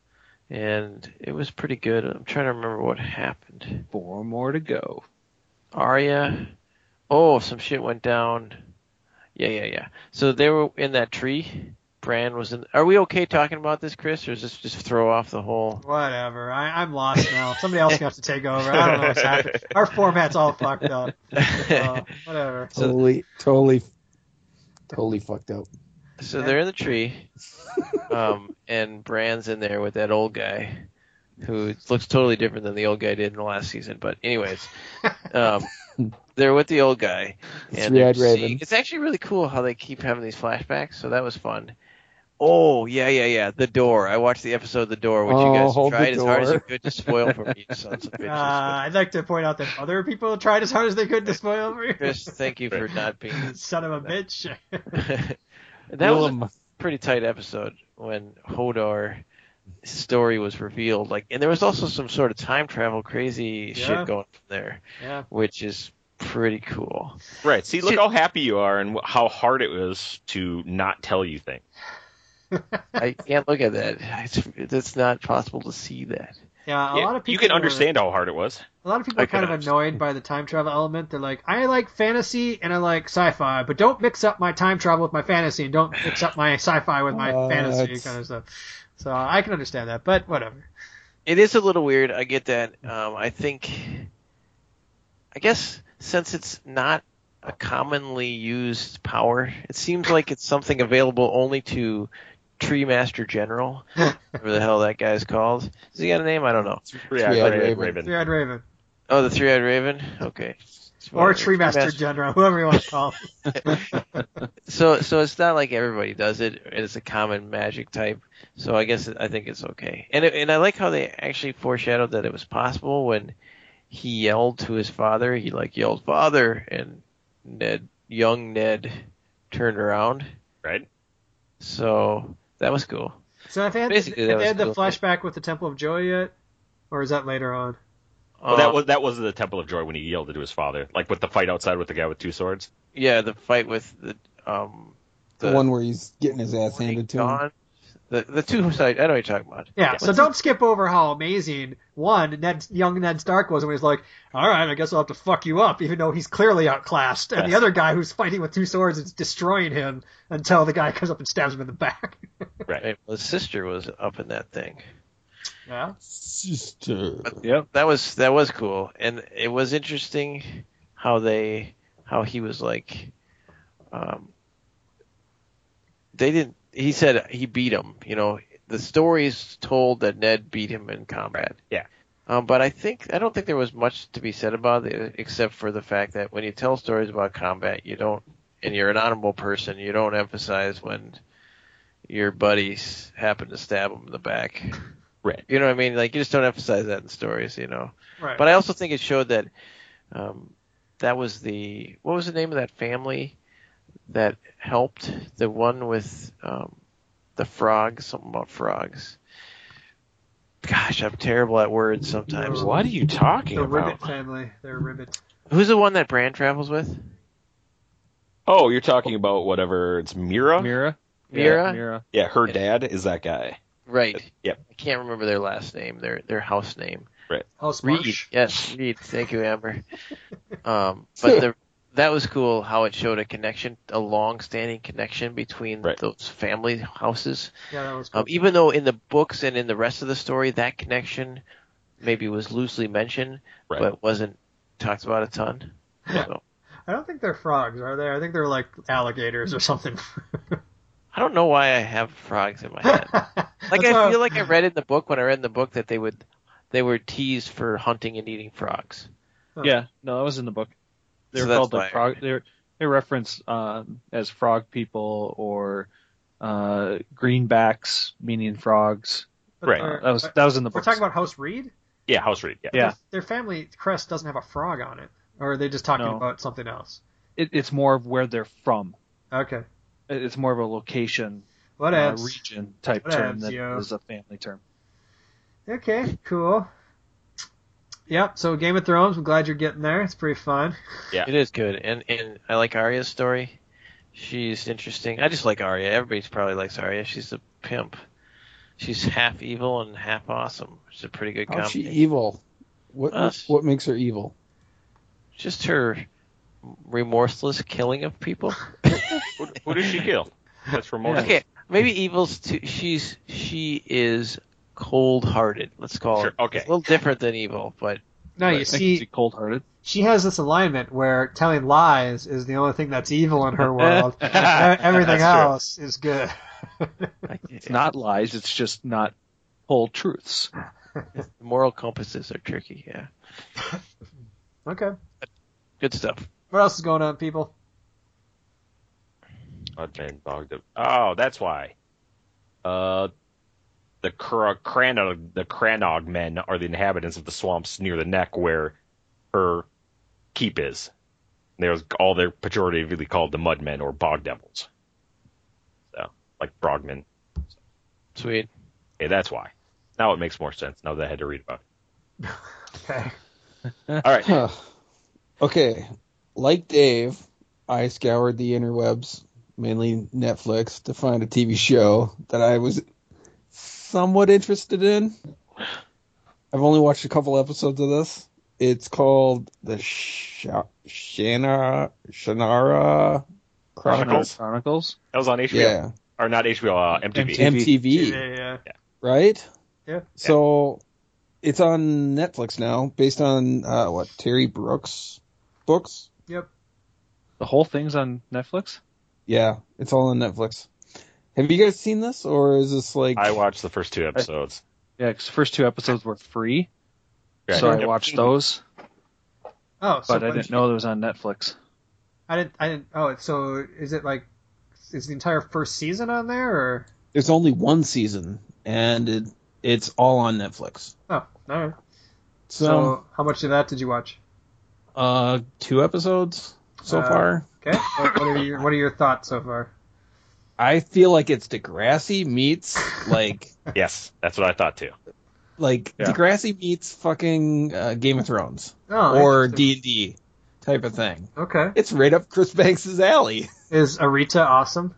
And it was pretty good. I'm trying to remember what happened. Four more to go. Arya. Oh, some shit went down. Yeah, yeah, yeah. So they were in that tree. Bran was in. Are we okay talking about this, Chris, or is this just throw off the whole? Whatever. I, I'm lost now. Somebody else has to take over. I don't know what's happening. Our format's all fucked up. Uh, whatever. totally, totally, totally fucked up. So they're in the tree, um, and Bran's in there with that old guy, who looks totally different than the old guy did in the last season. But anyways, um, they're with the old guy, and they're Three-eyed Raven. seeing- it's actually really cool how they keep having these flashbacks. So that was fun. Oh yeah, yeah, yeah. The Door. I watched the episode The Door, which Oh, you guys hold the tried as hard as you door. could to spoil for me, you sons of bitches. Uh, I'd like to point out that other people tried as hard as they could to spoil for you. But Chris, thank you for not being. Son of a bitch. That was a Willem. pretty tight episode when Hodor's story was revealed. Like, and there was also some sort of time travel crazy Yeah. shit going from there, Yeah. which is pretty cool. Right. See, look See- how happy you are and wh- how hard it was to not tell you things. I can't look at that. It's, it's not possible to see that. Yeah, a Yeah, lot of people. you can are- understand how hard it was. A lot of people I are kind can of annoyed by the time travel element. They're like, I like fantasy and I like sci-fi, but don't mix up my time travel with my fantasy, and don't mix up my sci-fi with my Uh, fantasy it's- kind of stuff. So I can understand that, but whatever. It is a little weird. I get that. Um, I think, I guess, since it's not a commonly used power, it seems like it's something available only to Tree Master General, whatever the hell that guy's called. Has he got a name? I don't know. Yeah, Three-eyed Raven. Raven. Three-eyed Raven. Oh, the Three-Eyed Raven? Okay. Or Tree Master General, whoever you want to call him. So, so it's not like everybody does it. It's a common magic type. So I guess I think it's okay. And it, and I like how they actually foreshadowed that it was possible when he yelled to his father. He like yelled "Father," and Ned, young Ned, turned around. Right? So that was cool. So have they had, Basically, have that they had the was cool. flashback with the Temple of Joy yet? Or is that later on? Well, Uh, that was that was the Temple of Joy when he yelled to his father, like with the fight outside with the guy with two swords. yeah, the fight with the um The, one where he's getting his ass handed to him. Dawn. The the two side. I know what you're talking about. Yeah, so don't skip over how amazing, one, Ned, young Ned Stark was when he's like, alright, I guess I'll have to fuck you up, even though he's clearly outclassed. And the Yes. other guy who's fighting with two swords is destroying him until the guy comes up and stabs him in the back. Right. Right, well, his sister was up in that thing. Yeah. Sister. Yep. That was that was cool, and it was interesting how they how he was like, um, they didn't. He said he beat him. You know, the story's told that Ned beat him in combat. Yeah. Um, but I think I don't think there was much to be said about it, except for the fact that when you tell stories about combat, you don't, and you're an honorable person, you don't emphasize when your buddies happen to stab him in the back. Right. You know what I mean? Like, you just don't emphasize that in stories, you know. Right. But I also think it showed that um, that was the what was the name of that family that helped the one with um, the frogs? Something about frogs. Gosh, I'm terrible at words sometimes. What are you talking the about? Ribbit family. They're Ribbit. Who's the one that Bran travels with? Oh, you're talking about whatever it's Mira? Mira? Mira? Yeah, Mira. Yeah, her dad is that guy. Right. Yep. I can't remember their last name. Their their house name. House Reed. Marsh. Yes, Reed. Thank you, Amber. Um, but the, that was cool how it showed a connection, a long-standing connection between Right. those family houses. Yeah, that was cool. Um, even though in the books and in the rest of the story, that connection maybe was loosely mentioned, Right. but wasn't talked about a ton. Yeah. So, I don't think they're frogs, are they? I think they're like alligators or something. I don't know why I have frogs in my head. Like That's I how- feel like I read in the book when I read in the book that they would they were teased for hunting and eating frogs. Huh. Yeah, no, that was in the book. They So were that's called why like I frog. read it. They're they're referenced um, as frog people or uh, greenbacks, meaning frogs. But Right. they're- Uh, that was that was in the We're book. talking about House Reed? Yeah, House Reed. Yeah. Yeah. Their, their family crest doesn't have a frog on it. Or are they just talking No. about something else? It, it's more of where they're from. Okay. It- It's more of a location, What uh, else? region type What term else, than yo? it is a family term. Okay, cool. Yep, so Game of Thrones, I'm glad you're getting there. It's pretty fun. It is good, and and I like Arya's story. She's interesting. I just like Arya. Everybody probably likes Arya. She's a pimp. She's half evil and half awesome. She's a pretty good How's she combination. evil? What Us. what makes her evil? Just her remorseless killing of people. Who, who does she kill? That's remorseless. Okay, maybe evil's too. She's she is cold-hearted. Let's call Sure, it. okay. It's a little different than evil, but No, you I think see, she's cold-hearted. she has this alignment where telling lies is the only thing that's evil in her world. E- Everything That's true. else is good. It's not lies. It's just not whole truths. moral compasses are tricky. Yeah, Okay. good stuff. What else is going on, people? Mudmen, Bogdan. Oh, that's why. Uh, the Kra- Cranog, the Cranog men are the inhabitants of the swamps near the neck where her keep is. There's all they're pejoratively called the Mudmen or Bog Devils. So, like Brogmen. Sweet. Okay, that's why. Now it makes more sense. Now that I had to read about it. Okay. All right. Huh. Okay, like Dave, I scoured the interwebs, mainly Netflix, to find a T V show that I was somewhat interested in. I've only watched a couple episodes of this. It's called the Sh- Shana Shannara Chronicles? Chronicles. That was on H B O. Yeah, Or not H B O, uh, M T V. M T V. M T V, Yeah, yeah. right? Yeah. So it's on Netflix now, based on uh, what Terry Brooks books. Yep. The whole thing's on Netflix. Yeah, it's all on Netflix. Have you guys seen this, or is this like? I watched the first two episodes. Yeah, 'cause the first two episodes were free, Yeah. so I Yep. watched those. Oh, so But I didn't know it was on Netflix. I didn't. I didn't. Oh, so is it like? Is the entire first season on there, or? There's only one season, and it it's all on Netflix. Oh, all right. So, So, how much of that did you watch? uh, two episodes so Uh, far. Okay. What, what are your What are your thoughts so far? I feel like it's Degrassi meets like Yes, that's what I thought too. like Yeah. Degrassi meets fucking uh, Game of Thrones Oh, or interesting. D and D type of thing. Okay. It's right up Chris Banks' alley. Is Arita awesome?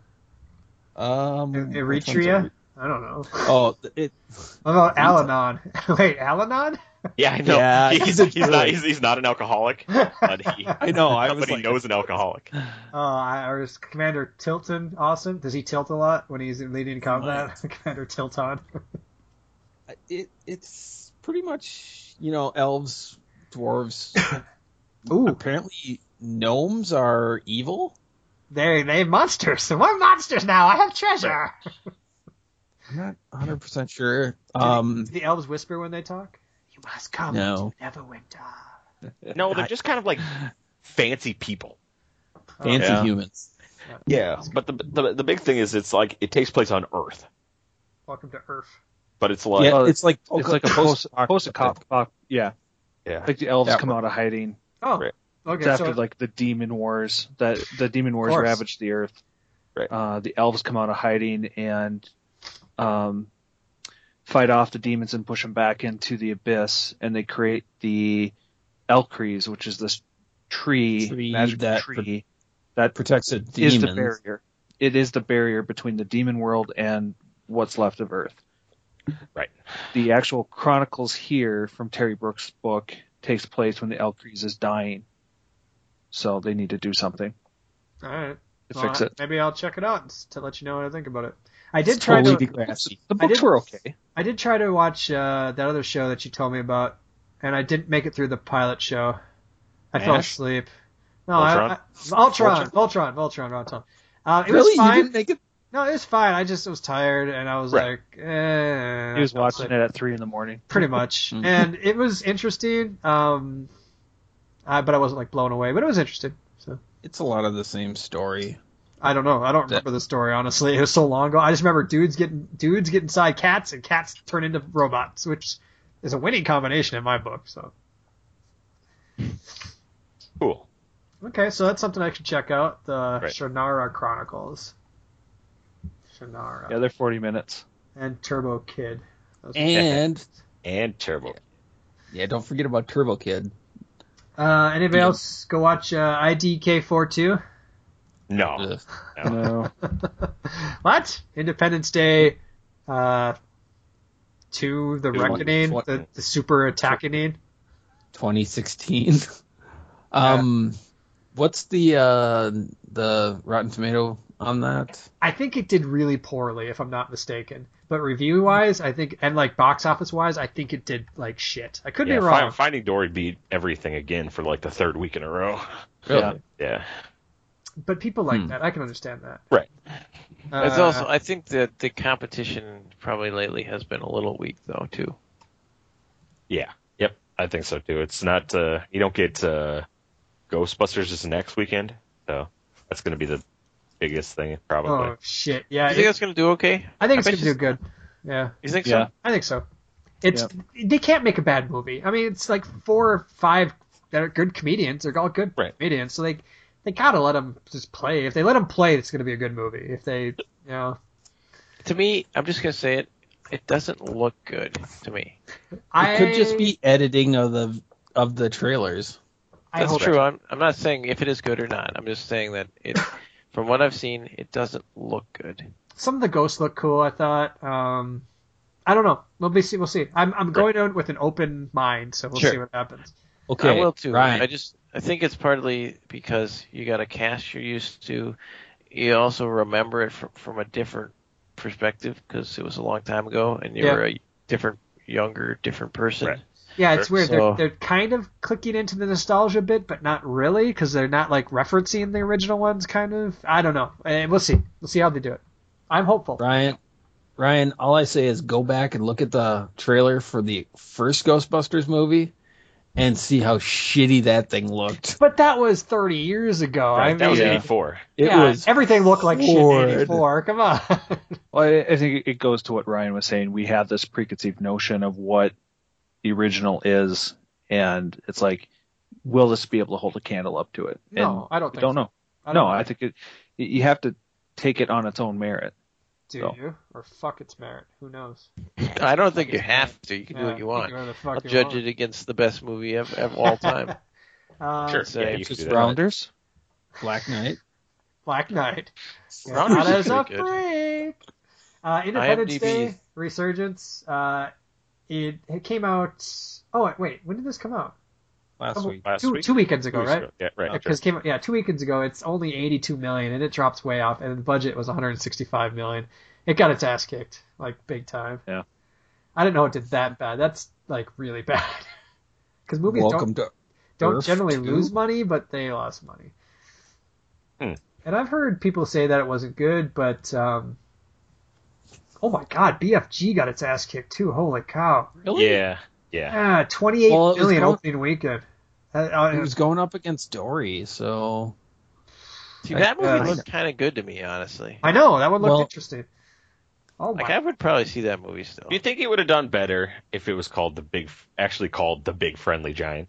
Um, E- which one's Eritrea? it? I don't know. Oh, it. What about Al-Anon? Wait, Al-Anon? Yeah, I know. Yeah, he's, he's a he's, not, druid. he's, he's not an alcoholic, but he, I know. I was but he like, knows an alcoholic. Uh, I- or is Commander Tilton awesome? Does he tilt a lot when he's leading combat? Commander Tilton. it. It's pretty much you know elves, dwarves. Ooh, Apparently, gnomes are evil. they they monsters. We're monsters now. I have treasure. I'm not one hundred percent sure. Do Um, the elves whisper when they talk? You must come No. to Neverwinter. No, they're just kind of like fancy people. fancy Yeah. humans. Yeah, but the, the the big thing is it's like it takes place on Earth, Welcome to Earth. but it's like Yeah, Well, it's like It's like a post post cop. Yeah, yeah, like the elves Yeah. come out of hiding. Oh, Right. okay. It's after So, like the demon wars that the demon wars course. ravaged the earth. Right. Uh, the elves come out of hiding and um, fight off the demons and push them back into the abyss, and they create the Elcrees, which is this tree, Tree magical that tree that protects the is demons. the barrier. It is the barrier between the demon world and what's left of Earth. right. The actual chronicles here from Terry Brooks' book takes place when the Elcrees is dying. So they need to do something all right. to Well, fix it. Maybe I'll check it out to let you know what I think about it. I did try Totally to. Degrassi. The I books did- were okay. I did try to watch uh, that other show that you told me about, and I didn't make it through the pilot show. I fell MASH? asleep. No, I, Voltron? I, Voltron, Voltron, Voltron, Voltron. Uh, it really? was fine. You didn't make it? No, it was fine. I just was tired, and I was Right. like, eh. He was I watching like, it at three in the morning. pretty much, Mm. and it was interesting. Um, I, but I wasn't like blown away. But it was interesting. So It's a lot of the same story. I don't know. I don't remember the story honestly. It was so long ago. I just remember dudes getting dudes get inside cats, and cats turn into robots, which is a winning combination in my book. So Cool. okay, so that's something I should check out. The Right. Shannara Chronicles. Shannara Yeah, they're forty minutes. and Turbo Kid. Those- And And Turbo. yeah, don't forget about Turbo Kid. Uh, anybody Yeah. else go watch uh, I D K forty-two? No. Ugh. No. What? Independence Day uh, two, The Two, Reckoning, what- the, the Super Attacking. twenty sixteen. um, what's the uh the Rotten Tomato on that? I think it did really poorly, if I'm not mistaken. But review wise, I think, and like box office wise, I think it did like shit. I could Yeah, be wrong. Fi- Finding Dory beat everything again for like the third week in a row. Really? Yeah. But people like Hmm. that. I can understand that. Right. Uh, It's also, I think that the competition probably lately has been a little weak though too. Yeah. Yep. I think so too. It's not. Uh, you don't get uh, Ghostbusters is next weekend, so that's going to be the biggest thing probably. oh shit! Yeah, You think it- that's going to do okay? I think it's I gonna bet do you- good. Yeah, You think Yeah. so? I think so. It's they can't make a bad movie. I mean, it's like four or five that are good comedians. They're all good Right. comedians, so they they gotta let them just play. If they let them play, it's gonna be a good movie. If they, you know, To me, I'm just going to say it. It doesn't look good to me. I It could just be editing of the of the trailers. I That's hope true. I'm, I'm not saying if it is good or not. I'm just saying that it, from what I've seen, it doesn't look good. Some of the ghosts look cool. I thought. Um, I don't know. We'll be see. We'll see. I'm I'm going out with an open mind, so we'll Sure. see what happens. Okay, I will too. Ryan. I just I think it's partly because you got a cast you're used to. You also remember it from from a different perspective because it was a long time ago, and you Yeah. were a different, younger, different person. Right. Yeah, it's Sure. weird. So- They're they're kind of clicking into the nostalgia bit, but not really because they're not like referencing the original ones. Kind of. I don't know. Uh, we'll see. We'll see how they do it. I'm hopeful. Ryan, Ryan, all I say is go back and look at the trailer for the first Ghostbusters movie and see how shitty that thing looked. But that was thirty years ago. Right, I that was mean, eighty-four. It yeah, was everything looked like shit in horrid. eighty-four. Come on. Well, I, I think it goes to what Ryan was saying. We have this preconceived notion of what the original is, and it's like, will this be able to hold a candle up to it? No, and I don't we think don't so. know. I No, don't I think it. You have to take it on its own merit. do so. you or fuck its merit? Who knows? I don't think you have to. You can do what you Yeah, want. whatever the fuck I'll you judge want. it against the best movie of, of all time. Uh, Sure. say Yeah, you it's can do just that. Rounders. Black Knight. Black Knight. Rounders Not is as a pretty good. freak. Uh, Independence IMDb. Day Resurgence. Uh, it, it came out. Oh wait, wait, when did this come out? Last Oh, week. Last two, week? two weekends ago, Two weeks right? ago. Yeah, right. Because came yeah, two weekends ago. It's only eighty-two million, and it drops way off. And the budget was one hundred sixty-five million. It got its ass kicked, like big time. Yeah. I didn't know it did that bad. That's like really bad. Because movies Welcome don't to don't Earth generally two? lose money, but they lost money. Hmm. And I've heard people say that it wasn't good, but um, oh my god, B F G got its ass kicked too. Holy cow! Really? Yeah. Yeah. Ah, twenty-eight Well, it was million going- opening weekend. Uh, uh, He was going up against Dory, so See, that movie Uh, looked kind of good to me, honestly. I know that one looked Well- interesting. Oh my! Like, I would probably see that movie still. Do you think it would have done better if it was called the big, actually called the Big Friendly Giant?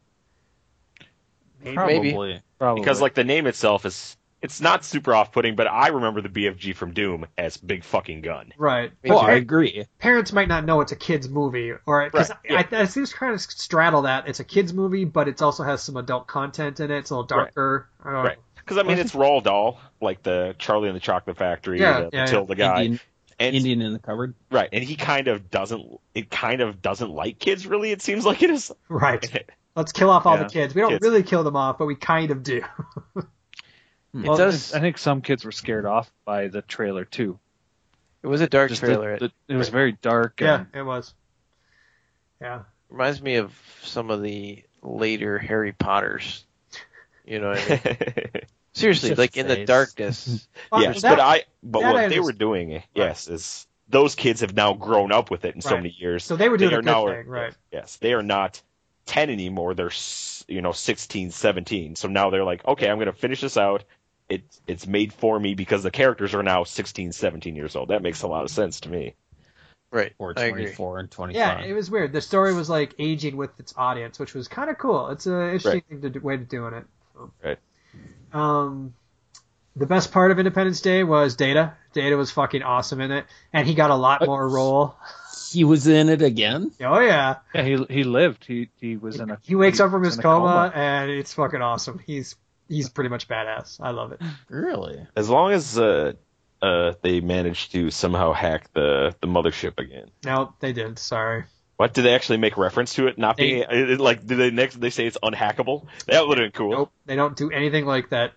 maybe. probably. Probably. Because like the name itself is, it's not super off-putting, but I remember the B F G from Doom as Big Fucking Gun. Right. Me Oh, But too. I agree. parents might not know it's a kids movie, or because Right, yeah. I, I, seem to kind of straddle that it's a kids movie, but it also has some adult content in it. It's a little darker. I don't know. Right. Because I mean, it's Roald Dahl, like the Charlie and the Chocolate Factory, Yeah, the yeah, Matilda guy, Indian, and Indian in the cupboard. right, and he kind of doesn't. It kind of doesn't like kids, really. It seems like it is. Right. Let's kill off all Yeah. the kids. We don't Kids. really kill them off, but we kind of do. It Well, does. I think some kids were scared off by the trailer too. It was a dark Just the- trailer. the- it was very dark. Yeah, And, it was. Yeah. Reminds me of some of the later Harry Potters. You know what I mean? Seriously, Just like in the face. darkness. Well, yes, that- but I but that what I they were understand. doing, yes, is those kids have now grown up with it in so Right. many years. So they were doing they a are good now, thing, right? Yes, they are not ten anymore. They're s- you know sixteen, seventeen. So now they're like, okay, I'm going to finish this out. It's it's made for me because the characters are now sixteen, seventeen years old. That makes a lot of sense to me. Right. Or I agree. twenty-four and twenty-five. Yeah, it was weird. The story was like aging with its audience, which was kind of cool. It's an interesting thing to do, way to doing it. So. Right. Um, the best part of Independence Day was Data. Data was fucking awesome in it, and he got a lot more role. He was in it again. Oh yeah, Yeah, he he lived. He he was in a. he wakes up from was his in a coma, and it's fucking awesome. He's he's pretty much badass. I love it. Really? As long as uh, uh, they manage to somehow hack the, the mothership again. No, they didn't. Sorry. What, did they actually make reference to it not They- being it, it- like? Did they next? They say it's unhackable. That would have been cool. Nope, they don't do anything like that.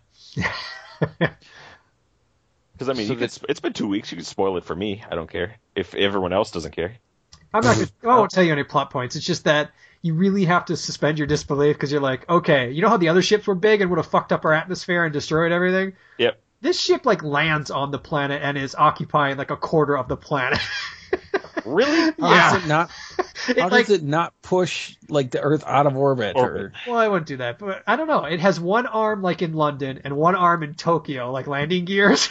Because I mean, So you could, sp- it's been two weeks. You can spoil it for me. I don't care if everyone else doesn't care. I'm not. Gonna, I won't tell you any plot points. It's just that you really have to suspend your disbelief because you're like, okay, you know how the other ships were big and would have fucked up our atmosphere and destroyed everything. Yep. This ship like lands on the planet and is occupying like a quarter of the planet. Really? How Yeah. does it not? It, How like, does it not push like the Earth out of orbit? Orbit. Or, well, I wouldn't do that, but I don't know. It has one arm like in London and one arm in Tokyo, like landing gears.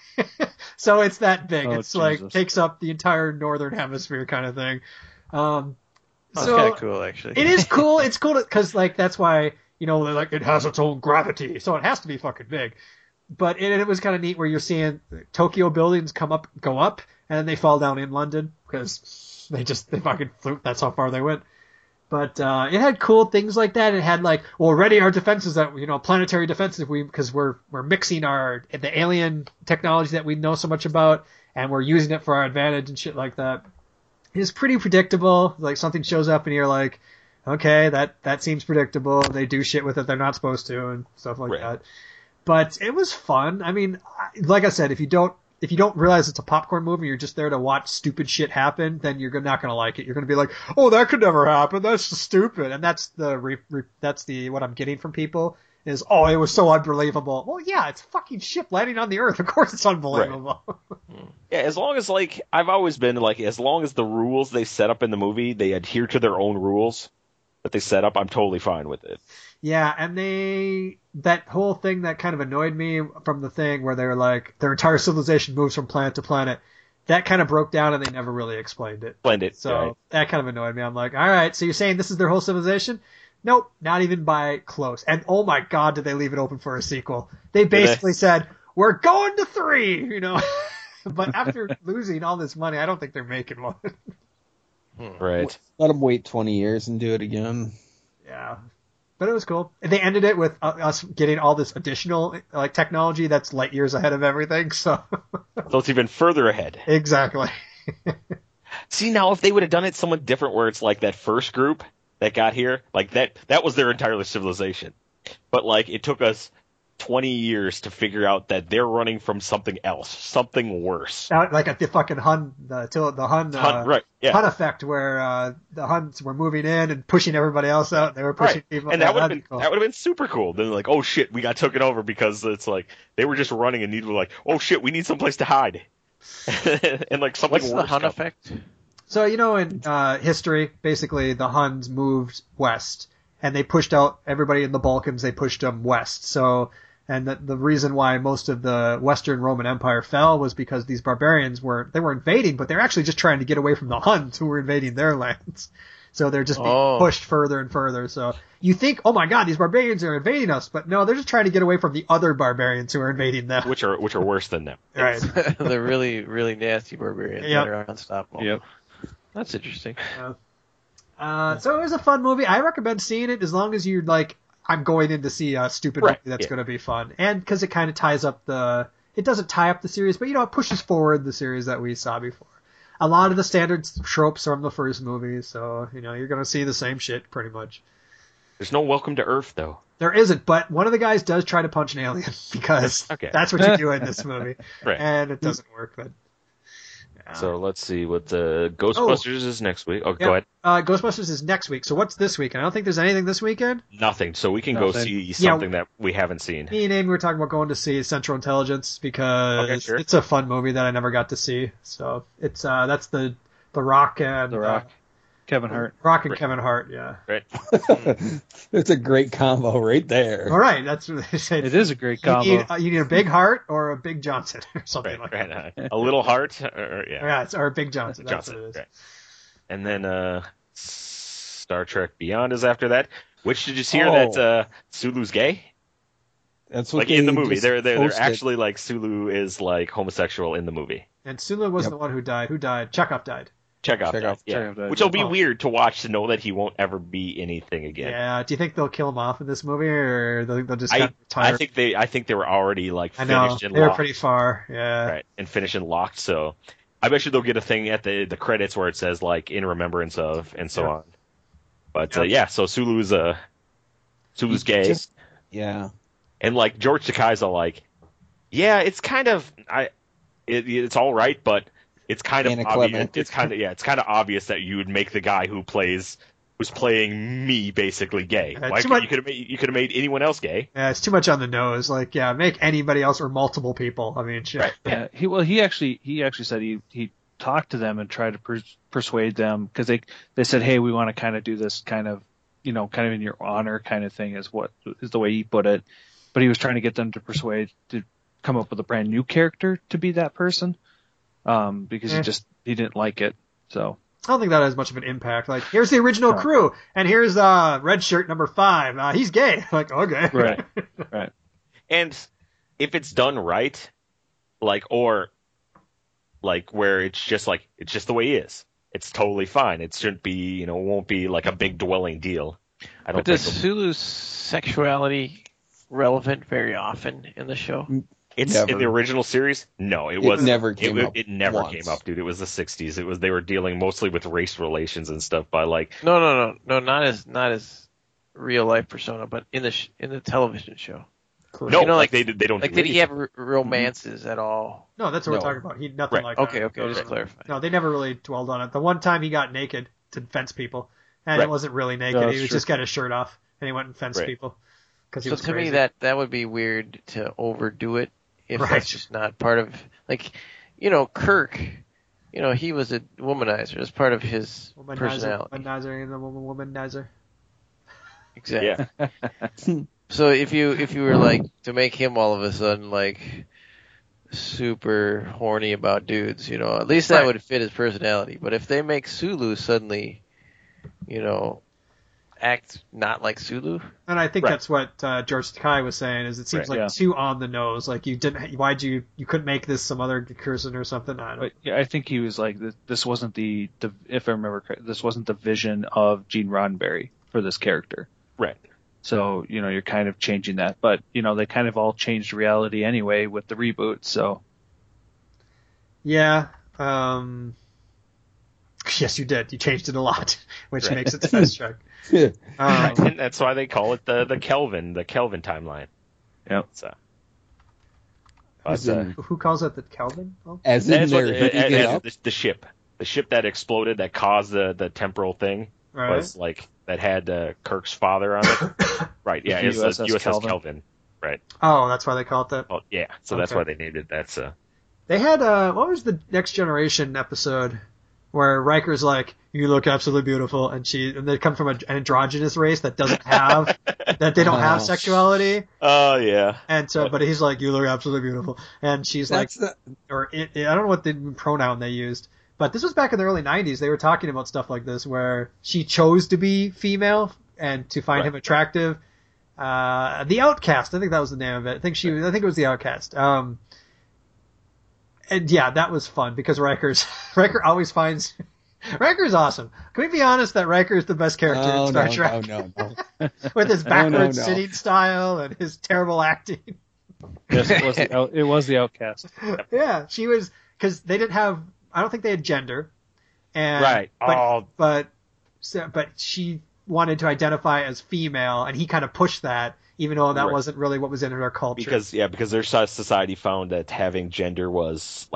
So it's that big. Oh, it's like Jesus. takes up the entire northern hemisphere kind of thing. Um, That's so kind of cool, actually. it is cool. It's cool because like that's why you know they're like it has its own gravity, so it has to be fucking big. But it, it was kind of neat where you're seeing Tokyo buildings come up, go up, and then they fall down in London because they just they fucking flew. That's how far they went. But uh, it had cool things like that. It had like, well, ready our defenses that you know, planetary defenses. We because we're we're mixing our the alien technology that we know so much about, and we're using it for our advantage and shit like that. It's pretty predictable. Like something shows up and you're like, okay, that that seems predictable. They do shit with it they're not supposed to and stuff like Right. that. But it was fun. I mean, I- like I said, if you don't if you don't realize it's a popcorn movie, you're just there to watch stupid shit happen, then you're not going to like it. You're going to be like, "Oh, that could never happen. That's just stupid." And that's the re- re- that's the what I'm getting from people is, "Oh, it was so unbelievable." Well, yeah, it's a fucking ship landing on the Earth. Of course, it's unbelievable. Yeah, as long as like I've always been like, as long as the rules they set up in the movie they adhere to their own rules that they set up, I'm totally fine with it. Yeah, and they that whole thing that kind of annoyed me from the thing where they were like their entire civilization moves from planet to planet. That kind of broke down and they never really explained it. Blend it. So right. that kind of annoyed me. I'm like, all right, so you're saying this is their whole civilization? Nope, not even by close. And oh my god, did they leave it open for a sequel? They basically said, we're going to three, you know. But after losing all this money, I don't think they're making one. Right. Let them wait twenty years and do it again. Yeah. But it was cool. And they ended it with uh, us getting all this additional like technology that's light years ahead of everything. So So it's even further ahead. exactly. See, now if they would have done it somewhat different, where it's like that first group that got here, like that that was their entire civilization. But like it took us twenty years to figure out that they're running from something else, something worse. Now, like at the fucking Hun, the till the Hun, uh, Hun- right, yeah. Hun effect, where uh, the Huns were moving in and pushing everybody else out. They were pushing Right. people. And yeah, that would have that'd been be cool. that would have been super cool. Then like, oh shit, we got taken over because it's like they were just running and needed like, oh shit, we need someplace to hide. And like something What's the worse Hun come. effect? So you know, in uh, history, basically the Huns moved west, and they pushed out everybody in the Balkans. They pushed them west. So, and the, the reason why most of the Western Roman Empire fell was because these barbarians were they were invading, but they're actually just trying to get away from the Huns who were invading their lands. So they're just being Oh. pushed further and further. So you think, oh my God, these barbarians are invading us, but no, they're just trying to get away from the other barbarians who are invading them. Which are which are worse than them. Right. The really, really nasty barbarians Yep. that are unstoppable. Yep. That's interesting. Uh, so it was a fun movie. I recommend seeing it as long as you're like, I'm going in to see a stupid Right, movie that's yeah. going to be fun, and because it kind of ties up the. It doesn't tie up the series, but you know it pushes forward the series that we saw before. A lot of the standard tropes from the first movie, so you know you're going to see the same shit pretty much. There's no Welcome to Earth though. There isn't, but one of the guys does try to punch an alien because Okay. that's what you do in this movie, Right. and it doesn't work. But yeah. So let's see what the Ghostbusters is next week. Oh, Yeah. go ahead. Uh, Ghostbusters is next week. So what's this weekend? I don't think there's anything this weekend. Nothing. So we can go Nothing. see something that we haven't seen. Me and Amy were talking about going to see Central Intelligence because Okay, sure. it's a fun movie that I never got to see. So it's uh, that's the the Rock and The Rock, uh, Kevin Hart. Rock and Right. Kevin Hart. Yeah. Right. It's a great combo right there. All right. That's what they said. It is a great You combo. need, uh, you need a big heart or a big Johnson or something Right, like right. that. uh, A little heart. Or, yeah. Yeah, it's, or a big Johnson. That's Johnson. what it is. Right. And then uh, Star Trek Beyond is after that. Which did you hear Oh. that uh, Sulu's gay? That's what Like they in the movie, just they're they're, they're posted. actually like Sulu is like homosexual in the movie. And Sulu wasn't Yep. the one who died. Who died? Chekhov died. Check out Check that, out- yeah. check out that. Which will be Oh. weird to watch to know that he won't ever be anything again. Yeah. Do you think they'll kill him off in this movie, or they'll, they'll just I kind of retire? I think they I think they were already like I know finished and they were locked, pretty far. Yeah. right, and finished and locked. So I bet you they'll get a thing at the the credits where it says like in remembrance of and so Yeah. on. But Yeah. uh, yeah, so Sulu's uh Sulu's He gay, just- yeah. and like George Takei's all like, yeah, it's kind of I, it, it's all right, but it's kind of obvious. Anticlimactic. It's kind of yeah, it's kind of obvious that you would make the guy who plays who's playing me basically gay. Uh, Why too could, much- you could have made you could have made anyone else gay. Yeah, it's too much on the nose. Like, yeah, make anybody else or multiple people. I mean, shit. Right. Yeah, he well he actually he actually said he he talked to them and tried to pers- persuade them because they they said, hey, we want to kind of do this kind of you know kind of in your honor kind of thing is what is the way he put it, but he was trying to get them to persuade to come up with a brand new character to be that person, um because Eh. he just he didn't like it. So I don't think that has much of an impact. Like, here's the original No. crew, and here's uh, red shirt number five. Uh, he's gay. Like, okay. right right And if it's done right, like or like where it's just like it's just the way he is, it's totally fine. It shouldn't be you know it won't be like a big dwelling deal. I don't But does think Sulu's sexuality relevant very often in the show? it's Never. in the original series. No, it It was never came it, up It never once. came up, dude. It was the sixties. It was they were dealing mostly with race relations and stuff by like No, no, no, no, not as not as real life persona, but in the sh- in the television show. Correct. no, You know, like, like- they did- they don't Like, do did he anything. have r- romances at all? No, that's what No. we're talking about. He nothing Right. like Okay, that. okay, There was- just clarify. No, they never really dwelled on it. The one time he got naked to fence people, and Right. it wasn't really naked. No, he that's was true. just got his shirt off, and he went and fenced Right. people. Because he So was to crazy. me, that that would be weird to overdo it if Right. that's just not part of like, you know, Kirk. You know, he was a womanizer as part of his womanizer, personality. womanizer, and the woman- womanizer. Exactly. Yeah. So if you if you were like to make him all of a sudden like super horny about dudes, you know, at least that Right. would fit his personality. But if they make Sulu suddenly, you know, act not like Sulu, And I think Right. that's what uh, George Takei was saying. Is it seems Right. like Yeah. too on the nose. Like you didn't. Why'd you? You couldn't make this some other person or something. I don't. but yeah, I think he was like this, this wasn't the, the if I remember correct, this wasn't the vision of Gene Roddenberry for this character. Right. So, you know, you're kind of changing that. But, you know, they kind of all changed reality anyway with the reboot. So, Yeah. Um, yes, you did. You changed it a lot, which Right. makes it Star Trek. Yeah. Um, and that's why they call it the the Kelvin the Kelvin timeline. Yep. So, As but, uh, in, who calls it the Kelvin? Oh, as in That's what- they're uh, heating uh, it uh, up. the, the ship, the ship that exploded that caused the, the temporal thing right. was like that had uh, Kirk's father on it. Right? Yeah, The it's U S S the U S S Kelvin. Kelvin. Right? Oh, that's why they call it that. Oh, yeah. So that's Okay. why they named it. That's uh. They had uh, what was the Next Generation episode where Riker's like, "You look absolutely beautiful," and she and they come from an androgynous race that doesn't have that they don't have Oh. sexuality, Oh yeah. and so but he's like, "You look absolutely beautiful," and she's like, That's the, or it, it- I don't know what the pronoun they used, but this was back in the early nineties. They were talking about stuff like this where she chose to be female and to find Right. him attractive. Uh, the Outcast, I think that was the name of it. I think she, I think it was the Outcast. Um, and yeah, that was fun because Riker's Riker always finds Riker's awesome. Can we be honest that Riker is the best character oh, in Star no, Trek no, no, no. with his No, no, backwards no. sitting style and his terrible acting? yes, it was the, out- it was the Outcast. Yeah, she was because they didn't have. I don't think they had gender. And, Right. But, Oh. but so, but she wanted to identify as female, and he kind of pushed that, even though that Right. wasn't really what was in her culture. Because yeah, because their so- society found that having gender was like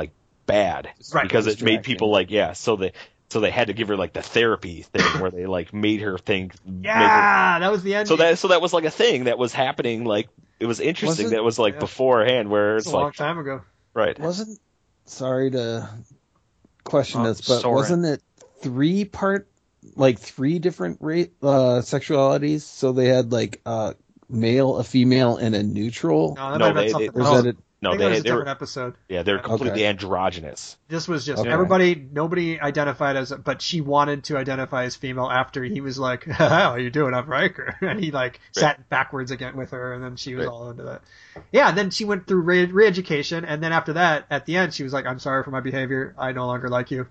bad Right. because it made Distracting. people like yeah. So they so they had to give her like the therapy thing where they like made her think. make her, Yeah, that was the end. so that so that was like a thing that was happening. Like it was interesting. Was it? that was like Yeah. beforehand where It's it's a long like time ago. right. Wasn't sorry to question Oh, this, but Soren. wasn't it three part like three different rate uh sexualities? So they had like uh male, a female, and a neutral. No, that No, might have been they- something Or is else. that it? No, I think they that was had, a they were different episode. yeah they're Okay. completely androgynous. This was just Okay. everybody. Nobody identified as, but she wanted to identify as female after he was like, "How are you doing? I'm Riker," and he like sat backwards again with her, and then she was Right. all into that. Yeah, and then she went through re- re-education, and then after that, at the end, she was like, "I'm sorry for my behavior. I no longer like you."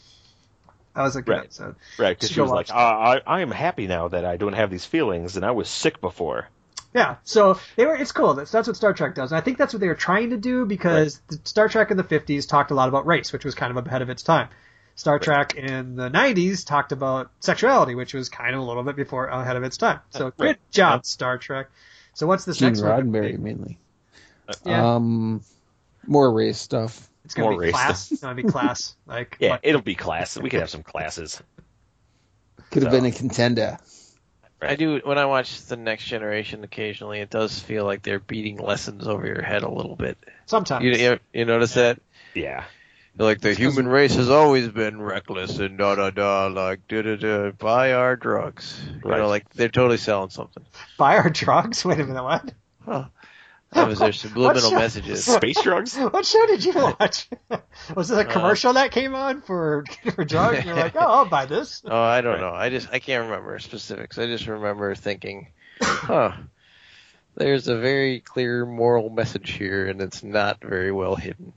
That was a good Right. episode. Right, because Should she go was like, watch I, I I am happy now that I don't have these feelings, and I was sick before. Yeah, so they were. It's cool. That's that's what Star Trek does, and I think that's what they were trying to do because the Star Trek in the fifties talked a lot about race, which was kind of ahead of its time. Star Trek in the nineties talked about sexuality, which was kind of a little bit before ahead of its time. So Right. good job, Star Trek. So what's this Gene next one? Roddenberry mainly. Yeah, Um, more race stuff. it's gonna more be race class. It's gonna be class. Like Yeah, what- it'll be classes. We could have some classes. Could have So- been a contender. I do when I watch the Next Generation. Occasionally, it does feel like they're beating lessons over your head a little bit. sometimes. You you, you notice that? Yeah. They're like the human race has always been reckless and da da da, like da da da. Buy our drugs. You Right. know, like they're totally selling something. Buy our drugs. Wait a minute, what? Huh. That was their subliminal show- messages. Space drugs? What show did you watch? Was it a commercial that came on for for drugs? And you're like, oh, I'll buy this. Oh, I don't Right. know. I just I can't remember specifics. I just remember thinking, huh, there's a very clear moral message here, and it's not very well hidden.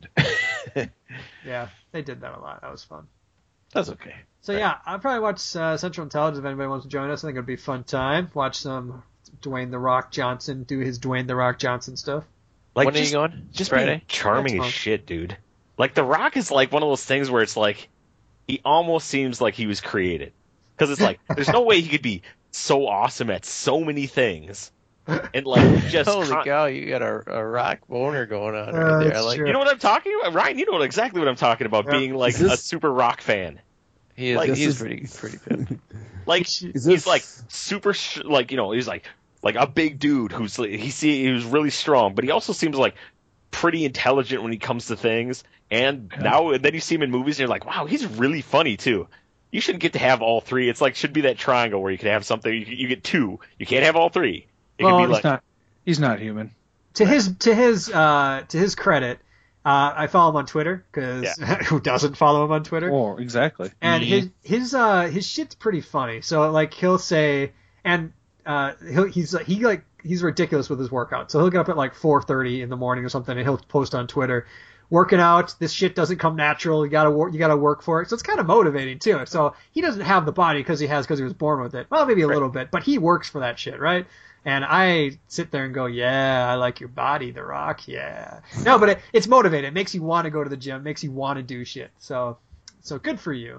Yeah, they did that a lot. That was fun. That's okay. So yeah, I'll probably watch uh, Central Intelligence if anybody wants to join us. I think it'd be a fun time. Watch some Dwayne the Rock Johnson do his Dwayne the Rock Johnson stuff. Like when just, are you going? just Friday? being charming Next as month. shit, dude. Like The Rock is like one of those things where it's like he almost seems like he was created. Because it's like there's no way he could be so awesome at so many things and like just Holy con- cow, you got a, a rock boner going on Uh, right there. I that's like true. You know what I'm talking about, Ryan? You know what, exactly what I'm talking about. Yeah. Being like Is this- a super rock fan. he is like, he's this is- pretty pretty good. Like Is he's this- like super sh- like you know he's like like a big dude who's like, he see he was really strong, but he also seems like pretty intelligent when he comes to things. And now and then you see him in movies and you're like, wow, he's really funny too. You shouldn't get to have all three. It's like should be that triangle where you can have something. You, you get two. You can't have all three. It Well, could He's be like not. He's not human. To his to his uh, to his credit, uh, I follow him on Twitter because Yeah. who doesn't follow him on Twitter? Oh, exactly. And Mhm. his his uh his shit's pretty funny. So like he'll say and uh he'll he's he like he's ridiculous with his workout. So he'll get up at like four thirty in the morning or something and he'll post on Twitter, working out. This shit doesn't come natural. You gotta work. You gotta work for it. So it's kind of motivating too. So he doesn't have the body because he has because he was born with it. Well, maybe a Right. little bit, but he works for that shit, right? And I sit there and go, yeah, I like your body, The Rock. Yeah. No, but it, it's motivating. It makes you want to go to the gym. Makes you want to do shit. So, so good for you.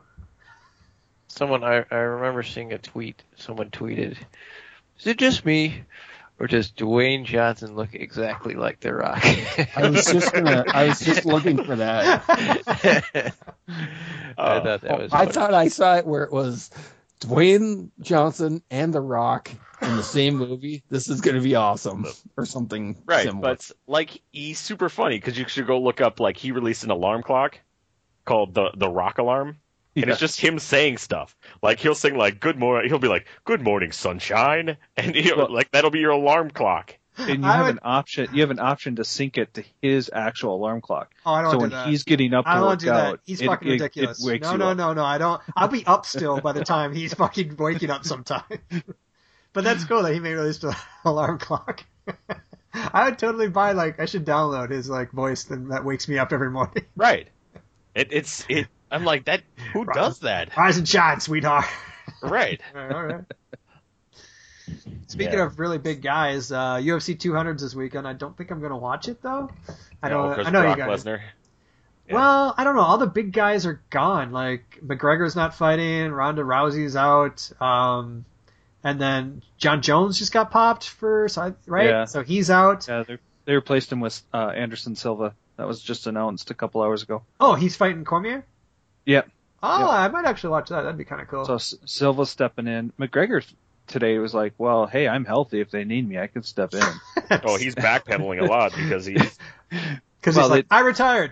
Someone I I remember seeing a tweet. Someone tweeted, "Is it just me, or does Dwayne Johnson look exactly like The Rock?" I was just gonna. I was just looking for that. I Oh. thought that was. I funny. thought I saw it where it was Dwayne Johnson and The Rock in the same movie. This is gonna be awesome, or something right, similar. but like he's super funny because you should go look up like he released an alarm clock called the the Rock Alarm. And Yeah. it's just him saying stuff. Like he'll sing like "Good morning." He'll be like "Good morning, sunshine," and he'll, Well- like that'll be your alarm clock. And you I have would- an option. You have an option to sync it to his actual alarm clock. Oh, I don't So want when to do that. he's getting up to I don't work want to do that. out, He's it- fucking it- it ridiculous. wakes no, you no, up. no, no. I don't. I'll be up still by the time he's fucking waking up sometime. But that's cool that he made release an alarm clock. I would totally buy like I should download his like voice that, that wakes me up every morning. Right. It, it's it. I'm like that. Who Right. does that? Rise and shine, sweetheart. Right. All right. All right. Speaking Yeah. of really big guys, uh, U F C two hundred's this weekend. I don't think I'm gonna watch it though. I No, don't. 'cause I know Brock you guys. Lesnar. Yeah. Well, I don't know. All the big guys are gone. Like McGregor's not fighting. Ronda Rousey's out. Um, and then John Jones just got popped for so I- right. Yeah. So he's out. Yeah, they they replaced him with uh, Anderson Silva. That was just announced a couple hours ago. Oh, he's fighting Cormier? Yep. Oh, Yep. I might actually watch that. That'd be kind of cool. So S- Silva's stepping in. McGregor today was like, well, hey, I'm healthy. If they need me, I can step in. Oh, he's backpedaling a lot because he's Because Well, he's like, they- I retired.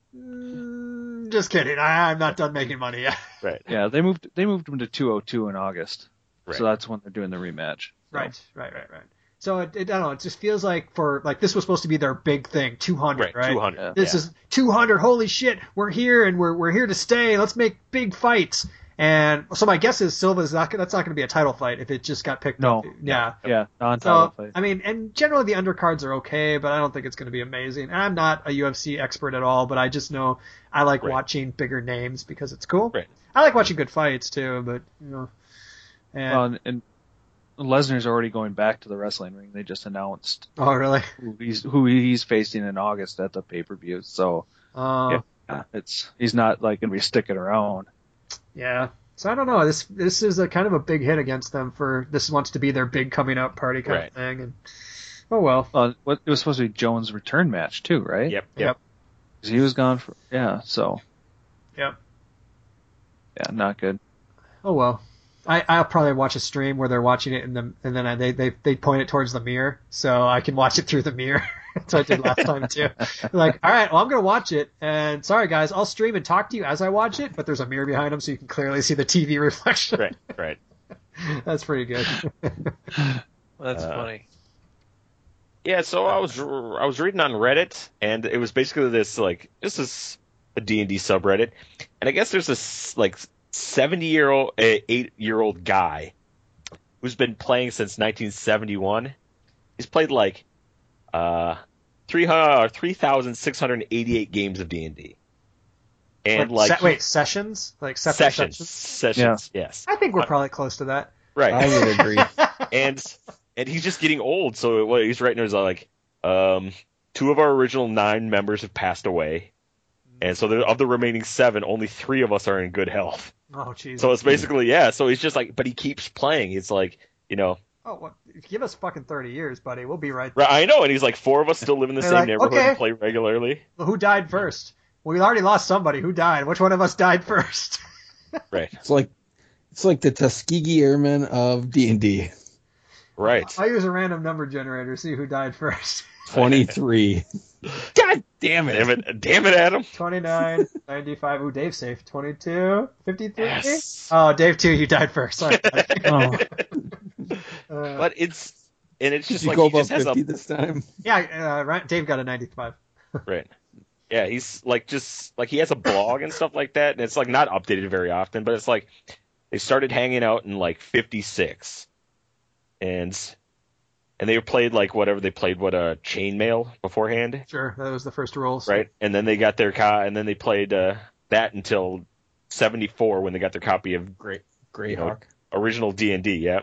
Mm, just kidding. I, I'm not done making money yet. right. Yeah, they moved they moved him to two oh two in August. Right. So that's when they're doing the rematch. So, Right, right, right, right. So it, it, I don't know. It just feels like for like this was supposed to be their big thing, two hundred, Right. right? Two hundred. Yeah. This is two hundred. Holy shit, we're here and we're we're here to stay. Let's make big fights. And so my guess is Silva's not that's not going to be a title fight if it just got picked No. up. Yeah. Yeah, non-title So fight. I mean, and generally the undercards are okay, but I don't think it's going to be amazing. And I'm not a U F C expert at all, but I just know I like Right. watching bigger names because it's cool. Right. I like watching good fights too, but you know. And, Well, and, and Lesnar's already going back to the wrestling ring. They just announced oh really? who he's who he's facing in August at the pay-per-view. So Uh, yeah, it's he's not like going to be sticking around. Yeah. So I don't know. This this is a kind of a big hit against them for this wants to be their big coming up party kind Right. of thing. And oh well. Well, what it was supposed to be Jones' return match too, right? Yep. Yep. Yep. 'Cause he was gone for yeah. So Yep. yeah, not good. Oh well. I I'll probably watch a stream where they're watching it and the and then I, they they they point it towards the mirror so I can watch it through the mirror. That's what I did last time too. Like, all right, well I'm gonna watch it and sorry guys, I'll stream and talk to you as I watch it, but there's a mirror behind them so you can clearly see the T V reflection. Right. Right. That's pretty good. That's Uh, funny. Yeah, so I was I was reading on Reddit, and it was basically this like this is a D and D subreddit, and I guess there's this like seventy year old eight year old guy who's been playing since nineteen seventy-one. He's played like uh three hundred three thousand six hundred eighty-eight games of D and D, and Like, like se- wait, sessions? Like separate sessions sessions? sessions yes I think we're probably close to that. right I would agree. and and he's just getting old. So what he's writing is like, um, two of our original nine members have passed away, and so there, of the remaining seven, only three of us are in good health. Oh jeez. So it's basically yeah. So he's just like, but he keeps playing. It's like you know, Oh, well, give us fucking thirty years, buddy. We'll be right. right, I know. And he's like, four of us still live in the They're same like, neighborhood okay. and play regularly. Well, who died first? Well, we already lost somebody. Who died? Which one of us died first? Right, It's like it's like the Tuskegee Airmen of D and D. right. I'll use a random number generator, see who died first. twenty-three. God damn it! Damn it, damn it, Adam. twenty-nine, ninety-five. Ooh, Dave's safe. twenty-two, fifty-three. Yes. Oh, Dave, too, you died first. Sorry. Oh, Uh, But it's and it's Did just you like go he above just has fifty a this time? yeah, uh, Ryan- Dave got a ninety-five. right. Yeah, he's like just like he has a blog and stuff like that, and it's like not updated very often, but it's like they started hanging out in like fifty-six, and and they played like whatever they played what a uh, chainmail beforehand, Sure, that was the first rules. right? And then they got their co- and then they played uh, that until seventy-four when they got their copy of Great, you know, Greyhawk. original D and D, yeah.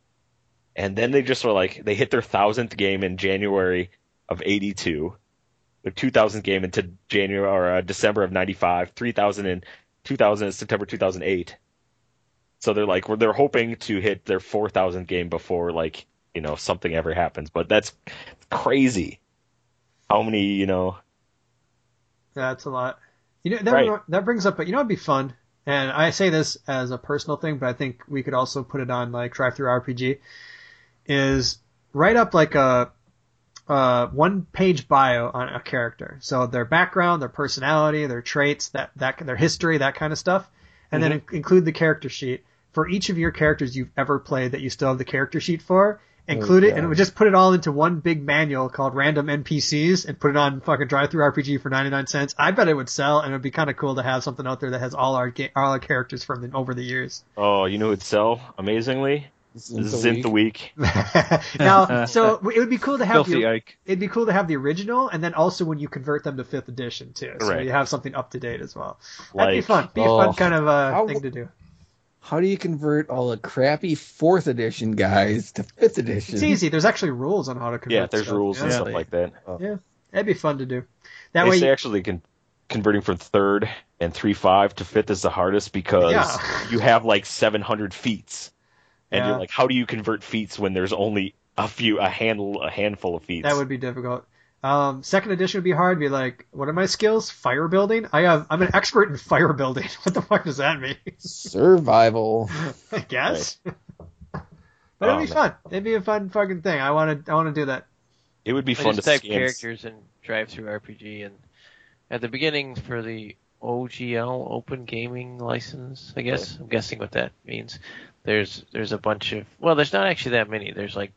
And then they just were like they hit their thousandth game in January of eighty-two, their two thousandth game into January or uh, December of ninety-five, three thousand in two thousand in September two thousand eight. So they're like they're hoping to hit their four thousandth game before like you know something ever happens. But that's crazy. How many you know? Yeah, that's a lot. You know that Right. that brings up, you know, it'd be fun. And I say this as a personal thing, but I think we could also put it on like Drive Through R P G. Is write up like a, a one page bio on a character. So their background, their personality, their traits, that that their history, that kind of stuff, and then in- include the character sheet for each of your characters you've ever played that you still have the character sheet for. Include it, and we just put it all into one big manual called Random N P Cs and put it on fucking Drive Through R P G for ninety-nine cents. I bet it would sell, and it would be kind of cool to have something out there that has all our ga- all our characters from the, over the years. Oh, you know who'd sell amazingly? Zinth the Week. Now, so it would be cool to have filthy the, Ike. it'd be cool to have the original, and then also when you convert them to fifth edition too, so Right. you have something up to date as well. That'd be Like- fun. Be a Oh. fun kind of uh, How- thing to do. How do you convert all the crappy fourth edition guys to fifth edition? It's easy. There's actually rules on how to convert. Yeah, there's stuff. rules and Yeah. stuff like that. Yeah, that'd be fun to do. That They way, say actually con- converting from third and three five to fifth is the hardest because Yeah. you have like seven hundred feats, and Yeah. you're like, how do you convert feats when there's only a few, a handle, a handful of feats? that would be difficult. Um, second edition would be hard. Be like, what are my skills? Fire building. I have. I'm an expert in fire building. What the fuck does that mean? Survival. I guess. But Oh, it'd be man. fun. It'd be a fun fucking thing. I want to. I want to do that. It would be I fun to just type scan. characters and drive through R P G, and at the beginning for the O G L Open Gaming License, I guess I'm guessing what that means. There's there's a bunch of well, there's not actually that many. There's like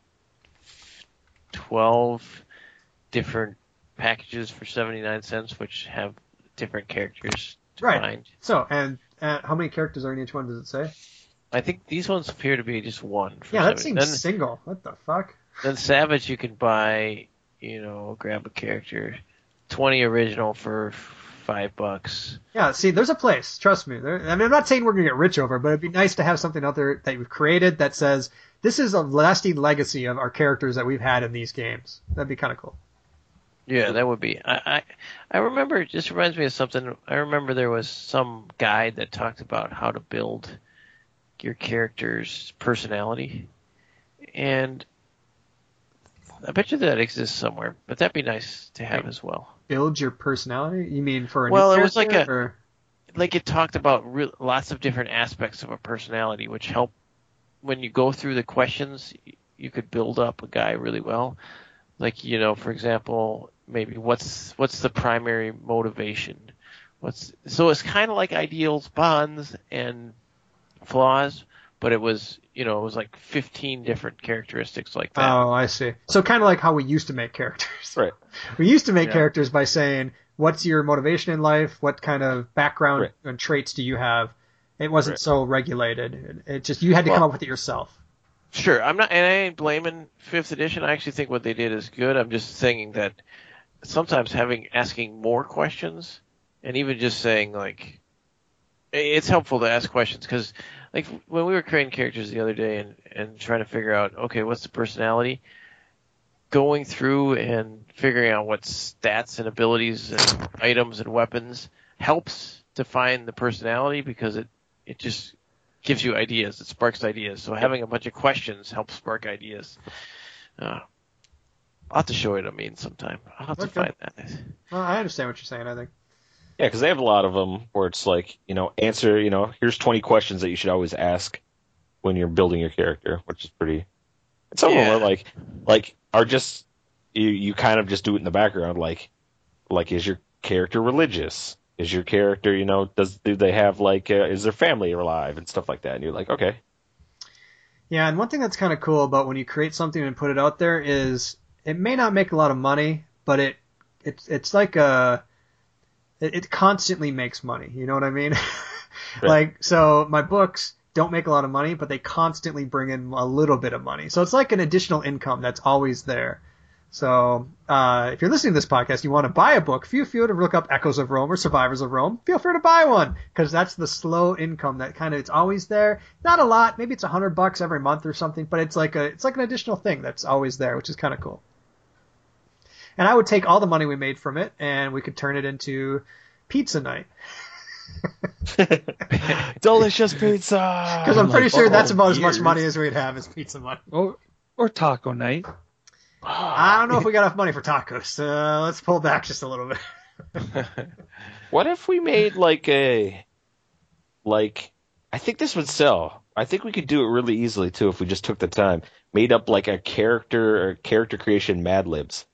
twelve different packages for seventy-nine cents, which have different characters to Right. find. So, and uh, how many characters are in each one? Does it say? I think these ones appear to be just one. For Yeah, that seventy. seems Then, single. What the fuck? then Savage, you can buy, you know, grab a character, twenty original for five bucks. Yeah, see, there's a place. Trust me. There, I mean, I'm not saying we're gonna get rich over, it, but it'd be nice to have something out there that we've created that says this is a lasting legacy of our characters that we've had in these games. That'd be kind of cool. Yeah, that would be. I, I I remember. It just reminds me of something. I remember there was some guide that talked about how to build your character's personality, and I bet you that exists somewhere. But that'd be nice to have as well. Build your personality? You mean for a Well, new it was like character, a- or- Like it talked about re- lots of different aspects of a personality, which help when you go through the questions. You could build up a guy really well. Like, you know, for example, maybe what's what's the primary motivation? What's so it's kind of like ideals, bonds, and flaws, but it was, you know, it was like fifteen different characteristics like that. Oh, I see. So kind of like how we used to make characters. Right. We used to make Yeah. characters by saying, what's your motivation in life? What kind of background Right. and traits do you have? It wasn't Right. so regulated. It, it just, you had to Well- come up with it yourself. Sure, I'm not, and I ain't blaming fifth edition. I actually think what they did is good. I'm just saying that sometimes having asking more questions, and even just saying like, it's helpful to ask questions because, like, when we were creating characters the other day and and trying to figure out, okay, what's the personality, going through and figuring out what stats and abilities and items and weapons helps to find the personality because it it just gives you ideas. It sparks ideas. So having a bunch of questions helps spark ideas. Uh, I'll have to show it. I mean, sometime I'll have to Okay. find that. Well, I understand what you're saying, I think. Yeah, because they have a lot of them where it's like, you know, answer, you know, here's twenty questions that you should always ask when you're building your character, which is pretty. And some Yeah. of them are like, like are just you, you kind of just do it in the background, like, like is your character religious? Is your character, you know, does do they have like, uh, is their family alive and stuff like that? And you're like, okay, Yeah, and one thing that's kind of cool about when you create something and put it out there is it may not make a lot of money, but it it's it's like a it, it constantly makes money. You know what I mean? Like, so my books don't make a lot of money, but they constantly bring in a little bit of money. So it's like an additional income that's always there. So uh, if you're listening to this podcast, you want to buy a book, feel free to look up Echoes of Rome or Survivors of Rome. Feel free to buy one because that's the slow income that kind of it's always there. Not a lot, maybe it's a hundred bucks every month or something, but it's like a it's like an additional thing that's always there, which is kind of cool. And I would take all the money we made from it and we could turn it into pizza night. delicious pizza. Because I'm pretty Like, sure that's oh, about as much years. money as we'd have as pizza money. Or, or taco night. I don't know if we got enough money for tacos. Uh, let's pull back just a little bit. What if we made like a, like, I think this would sell. I think we could do it really easily too if we just took the time. Made up like a character or character creation Mad Libs.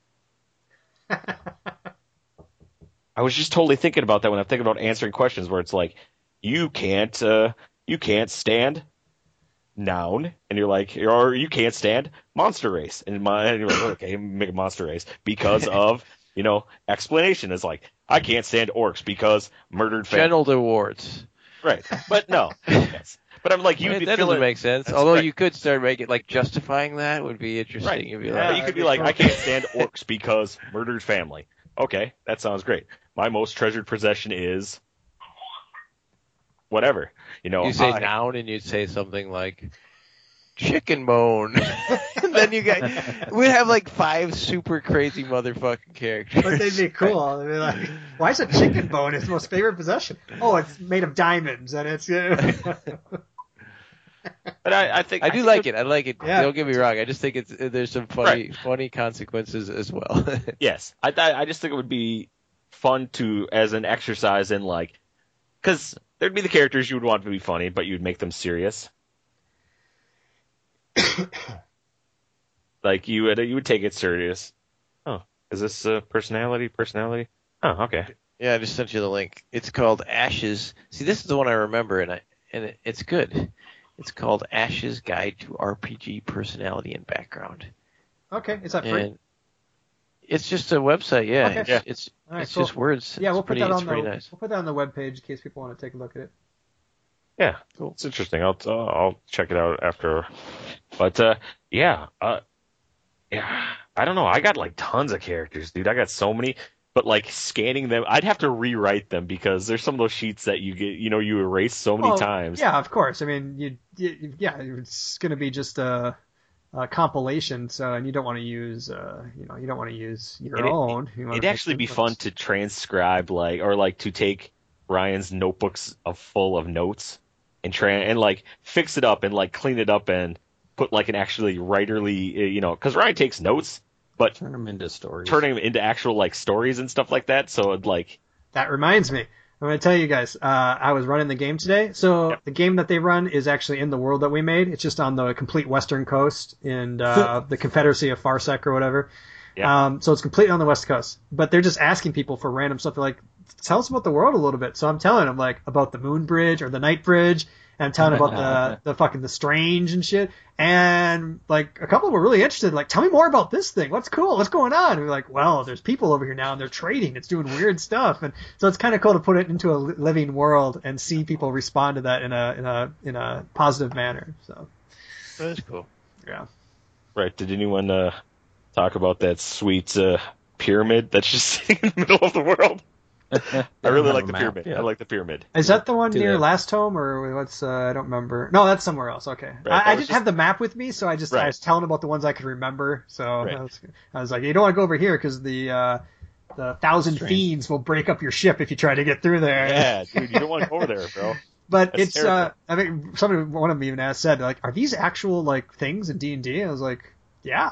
I was just totally thinking about that when I'm thinking about answering questions where it's like, you can't, uh, you can't stand noun, and you're like, or you can't stand monster race, and my, and you're like, okay, make a monster race because of, you know, explanation is like, I can't stand orcs because murdered family. General awards. Right, but no, yes. But I'm like, you'd Right, be that feeling, doesn't make sense. That's Although correct. you could start making like justifying that would be interesting. Right. You'd be Yeah. But you like, could be like, I can't stand orcs because murdered family. Okay, that sounds great. My most treasured possession is whatever. You know, you say I- noun and you'd say something like chicken bone. And then you got we'd have like five super crazy motherfucking characters. But they'd be cool. They'd be like, why is a chicken bone his most favorite possession? Oh, it's made of diamonds, and it's... But I, I think I do think like it. I like it. Yeah. Don't get me wrong. I just think it's there's some funny funny consequences as well. Yes, I th- I just think it would be fun to as an exercise in like, because there'd be the characters you would want to be funny, but you'd make them serious. Like you would you would take it serious. Oh, is this uh, personality? Personality? Oh, okay. Yeah, I just sent you the link. It's called Ashes. See, this is the one I remember, and I and it, it's good. It's called Ash's Guide to R P G Personality and Background. Okay, is that free? And it's just a website, yeah. Okay. It's Yeah. it's, All right, it's cool. just words. Yeah, It's we'll put pretty, that it's on the pretty nice. we'll put that on the webpage in case people want to take a look at it. Yeah, cool. It's interesting. I'll uh, I'll check it out after. But uh, yeah, uh, yeah. I don't know. I got like tons of characters, dude. I got so many. But like scanning them, I'd have to rewrite them because there's some of those sheets that you get, you know, you erase so many Well, times. Yeah, of course. I mean, you, you yeah, it's going to be just a, a compilation, so and you don't want to use, uh, you know, you don't want to use your And it- own. You wanna It'd pick actually be inputs. fun to transcribe, like, or like to take Ryan's notebooks of full of notes and try and like fix it up and like clean it up and put like an actually writerly, uh, you know, because Ryan takes notes, but Turn them into stories. turning them into actual like stories and stuff like that. So it like, That reminds me. I'm going to tell you guys, uh, I was running the game today. So Yep. the game that they run is actually in the world that we made. It's just on the complete western coast in uh, the Confederacy of Farsec or whatever. Yeah. Um, so it's completely on the west coast. But they're just asking people for random stuff. They're like, tell us about the world a little bit. So I'm telling them like about the Moon Bridge or the Night Bridge. And I'm telling them about the, the fucking the Strange and shit. And like a couple were really interested. Like, tell me more about this thing. What's cool? What's going on? And we're like, well, there's people over here now and they're trading. It's doing weird stuff. And so it's kind of cool to put it into a li- living world and see people respond to that in a in a in a positive manner. So That's cool. yeah. right. Did anyone uh, talk about that sweet uh, pyramid that's just sitting in the middle of the world? I really like the pyramid. I like the pyramid. Is that the one Do near that. Last Home or what's? Uh, I don't remember. No, that's somewhere else. Okay, that I, I was didn't just- have the map with me, so I just I Right. was telling about the ones I could remember. So Right. I, was, I was like, you don't want to go over here because the uh, the thousand Strange. fiends will break up your ship if you try to get through there. Yeah, dude, you don't want to go over there, bro. But That's it's terrible. uh, I mean, somebody one of them even asked said like, are these actual like things in D and D? I was like, yeah.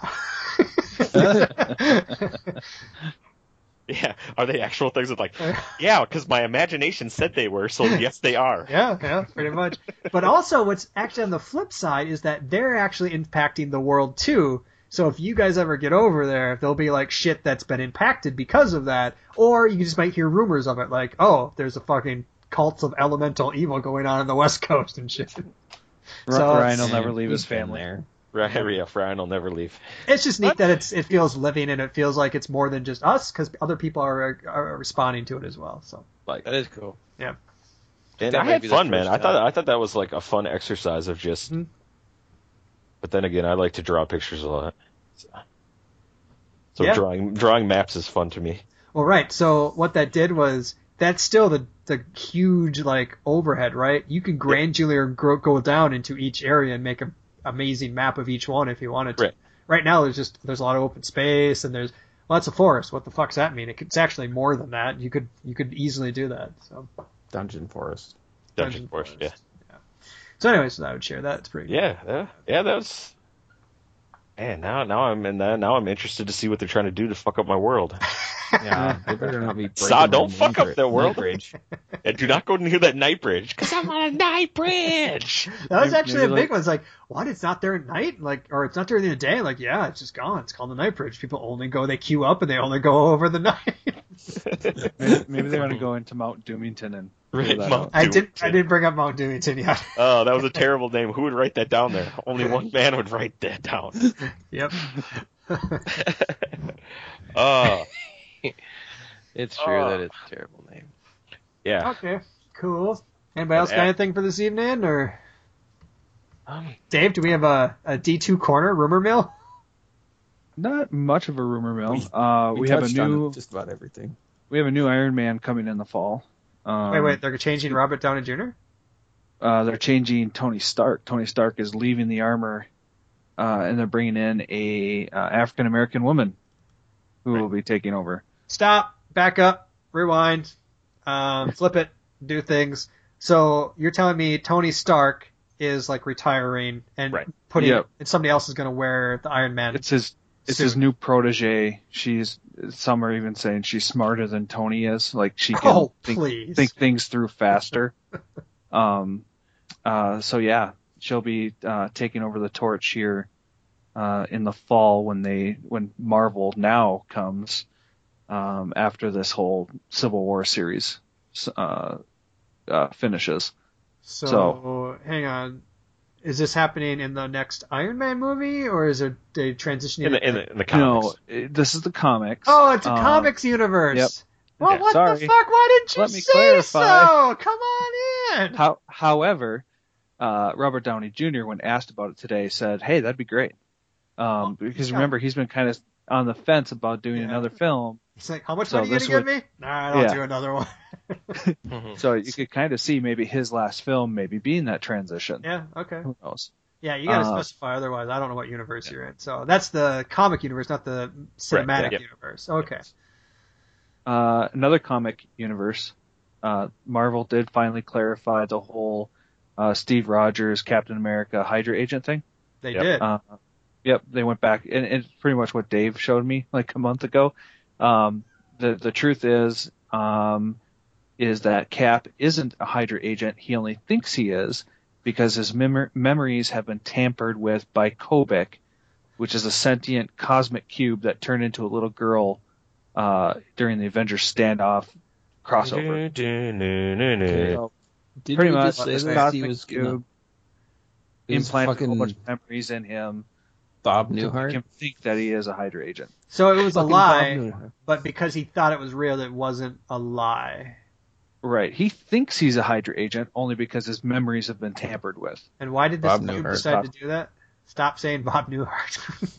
Yeah, are they actual things that like, yeah, because my imagination said they were, so yes, they are. Yeah, yeah, pretty much. But also, what's actually on the flip side is that they're actually impacting the world too. So if you guys ever get over there, there'll be like shit that's been impacted because of that, or you just might hear rumors of it, like, oh, there's a fucking cult of elemental evil going on in the West Coast and shit. So- Ryan will never leave his He's been family. there. Right, yeah, Ryan will never leave. It's just neat that it's it feels living and it feels like it's more than just us because other people are are responding to it as well. So Like, That is cool. and That I might had be the fun, man. first I thought time. I thought that was like a fun exercise of just. Mhm. But then again, I like to draw pictures a lot. So, so Yeah. drawing drawing maps is fun to me. well, right. So what that did was that's still the the huge like overhead, right? You can granular grow, go down into each area and make an amazing map of each one if you wanted to. Right. Right now, there's just there's a lot of open space and there's lots of forest. What the fuck's that mean? It could, it's actually more than that. You could you could easily do that. So Dungeon Forest. Dungeon Forest, yeah. So, anyways, I would share that. It's pretty. Yeah, yeah, yeah. That was. Man, now now I'm in that. Now I'm interested to see what they're trying to do to fuck up my world. Yeah, they better not be breaking Saw, my don't fuck up night that world. bridge. And do not go near that night bridge because I'm on a night bridge. That was Maybe- actually maybe a big like- one. It's like, what? It's not there at night, like, or it's not during the day. Like, yeah, it's just gone. It's called the Night Bridge. People only go, they queue up, and they only go over the night. Maybe, maybe they want to go into Mount Doomington and Right, figure that Mount out. I did. Doomington. I did bring up Mount Doomington yet. Oh, that was a terrible name. Who would write that down there? Only one man would write that down. Yep. Oh, It's true Oh. that it's a terrible name. yeah. Okay. Cool. Anybody else got Yeah. anything for this evening, or Um, Dave? Do we have a, a D two corner rumor mill? Not much of a rumor mill. uh, we, We, have a touched on new just about everything. we have a new Iron Man coming in the fall. Um, wait, wait. They're changing Robert Downey Junior Uh, they're changing Tony Stark. Tony Stark is leaving the armor, uh, and they're bringing in a uh, African American woman who will be taking over. Stop. Back up. Rewind. Um, flip it. Do things. So you're telling me Tony Stark is like retiring and Right. putting Yep. and somebody else is going to wear the Iron Man. It's his it's suit. his new protege. She's some are even saying she's smarter than Tony is. Like she can Oh, think, please. think things through faster. um, uh, so yeah, she'll be uh, taking over the torch here uh, in the fall when they when Marvel Now comes um, after this whole Civil War series uh, uh, finishes. So, so- hang on. Is this happening in the next Iron Man movie, or is it they transitioning? In the, in the, in the comics. No, it- this is the comics. Oh, it's a Um, comics universe. yep. Well, Yeah, what the sorry. fuck? Why didn't you Let me say clarify. so? Come on in. How, however, uh, Robert Downey Junior, when asked about it today, said, "Hey, that'd be great." Um, because yeah. remember, he's been kind of on the fence about doing Yeah. another film, He's like, how much So money you this gonna give would- me? Nah, I don't Yeah. do another one. Mhm. so you could kind of see maybe his last film maybe being that transition. Yeah, okay. Who knows? Yeah, you gotta Uh, specify, otherwise I don't know what universe you're in. So that's the comic universe, not the cinematic yeah. universe. Okay. Uh, another comic universe. Uh, Marvel did finally clarify the whole uh, Steve Rogers, Captain America, Hydra agent thing. They Yep. did. Uh, yep, they went back, and it's pretty much what Dave showed me like a month ago. Um, the the truth is, um, is that Cap isn't a Hydra agent. He only thinks he is because his mem- memories have been tampered with by Kobik, which is a sentient cosmic cube that turned into a little girl uh, during the Avengers standoff crossover. Okay. So, Did pretty we much, just say this that he cosmic was gonna cube is implanted a whole bunch fucking of memories in him Bob to make Newhart? him think that he is a Hydra agent. So it was a Fucking Bob lie, Newhart. but because he thought it was real, it wasn't a lie. Right. He thinks he's a Hydra agent only because his memories have been tampered with. And why did this Bob dude Newhart. decide to do that? Stop saying Bob Newhart.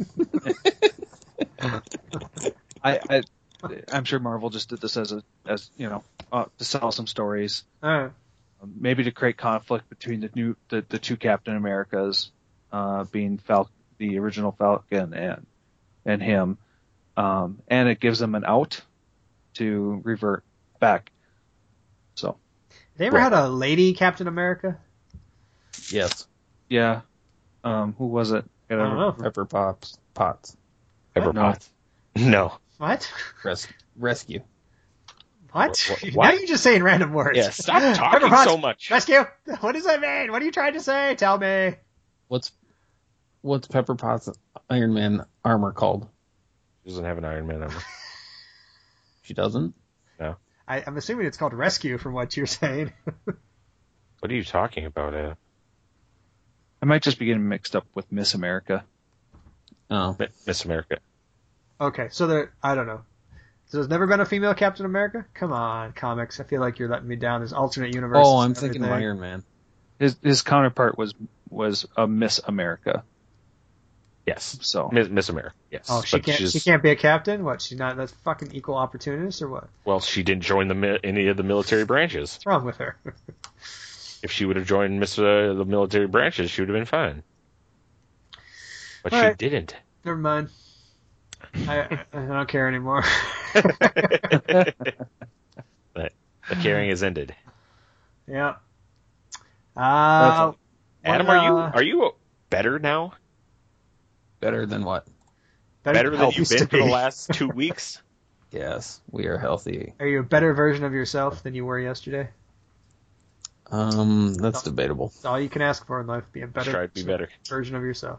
I, I I'm sure Marvel just did this as a as you know uh, to sell some stories, uh, um, maybe to create conflict between the new the, the two Captain Americas, uh, being Fal- the original Falcon and and him, um, and it gives them an out to revert back. So they ever Right. had a lady Captain America? Yes. yeah, um, who was it? I don't know. Pepper Pops. Pots. Pepper No. Potts. No. What? Res- rescue. What? What- Now what? you're just saying random words. Yeah, stop Pepper talking Potts, so much. Rescue? What does that mean? What are you trying to say? Tell me. What's what's Pepper Potts Iron Man armor called? She doesn't have an Iron Man armor. She doesn't? I, I'm assuming it's called Rescue from what you're saying. What are you talking about, Ed? I might just be getting mixed up with Miss America. Oh. Mi- Miss America. Okay, so there, I don't know. So there's never been a female Captain America? Come on, comics. I feel like you're letting me down. There's alternate universes. Oh, I'm and thinking of everything. Iron Man. His his counterpart was was a Miss America. Yes. So Miss, Miss America. Yes. Oh, she But can't. she's- She can't be a captain. What? She's not. That's fucking equal opportunist or what? Well, she didn't join the mi- any of the military branches. What's wrong with her? If she would have joined Miss uh, the military branches, she would have been fine. But All she right. didn't. Never mind. I, I, I don't care anymore. But the caring has ended. Yeah. Uh, Adam, what, are you uh, are you better now? Better than what? Better than healthy you've been to for the be? last two weeks? Yes, we are healthy. Are you a better version of yourself than you were yesterday? Um, that's debatable. That's all you can ask for in life. Be a better Try to be better. version of yourself.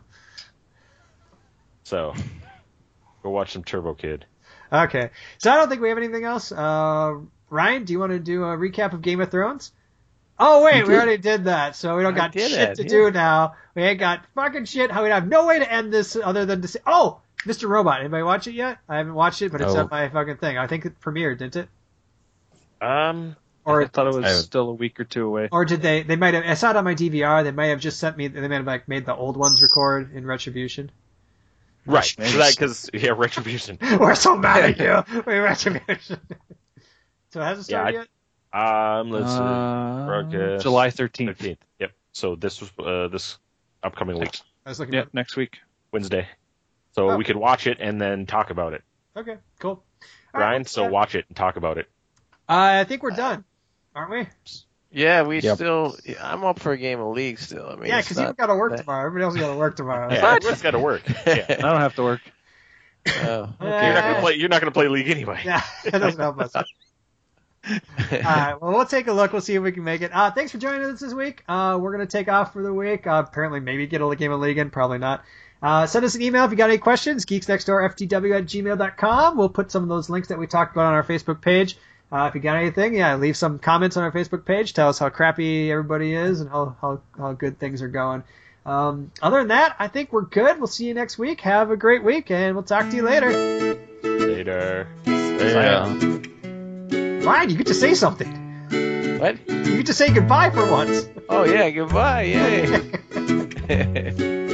So, go watch some Turbo Kid. Okay. So I don't think we have anything else. Uh, Ryan, do you want to do a recap of Game of Thrones? Oh wait, we already did that, so we don't I got did shit it, to yeah. do now. We ain't got fucking shit. How we have no way to end this other than to say, oh, Mister Robot. Anybody watch it yet? I haven't watched it, but it's No. on my fucking thing. I think it premiered, didn't it? Um, Or I thought it was I- still a week or two away. or did they? They might have. I saw it on my D V R. They might have just sent me. They might have like made the old ones record in Retribution. right. maybe. So that because yeah, Retribution. We're so mad at you. We Retribution. So it hasn't started Yeah, yet. Um, let's see. Uh, broadcast July thirteenth. fifteenth. Yep. So this was uh, this upcoming week, I was looking. Yep, next week. Wednesday. So Oh. we could watch it and then talk about it. At, okay, cool. All right, Ryan, so yeah. watch it and talk about it. Uh, I think we're done, aren't we? Yeah, we Yep. still. Yeah, I'm up for a game of League still. I mean, Yeah, it's because you've not got to work that- tomorrow. Everybody else got to work tomorrow. Yeah, What? everyone's got to work. Yeah. I don't have to work. Oh, Yeah. You're not gonna play. You're not gonna play League anyway. Yeah, it doesn't help us. All right, well, we'll take a look. We'll see if we can make it. Uh, thanks for joining us this week. Uh, we're going to take off for the week. Uh, apparently, maybe get a game of League in. Probably not. Uh, send us an email if you got any questions. geeksnextdoorftw at gmail dot com. We'll put some of those links that we talked about on our Facebook page. Uh, if you got anything, yeah, leave some comments on our Facebook page. Tell us how crappy everybody is and how, how, how good things are going. Um, other than that, I think we're good. We'll see you next week. Have a great week, and we'll talk to you later. Later. Yeah. Ryan, you get to say something. What? You get to say goodbye for once. Oh yeah, goodbye. Yay.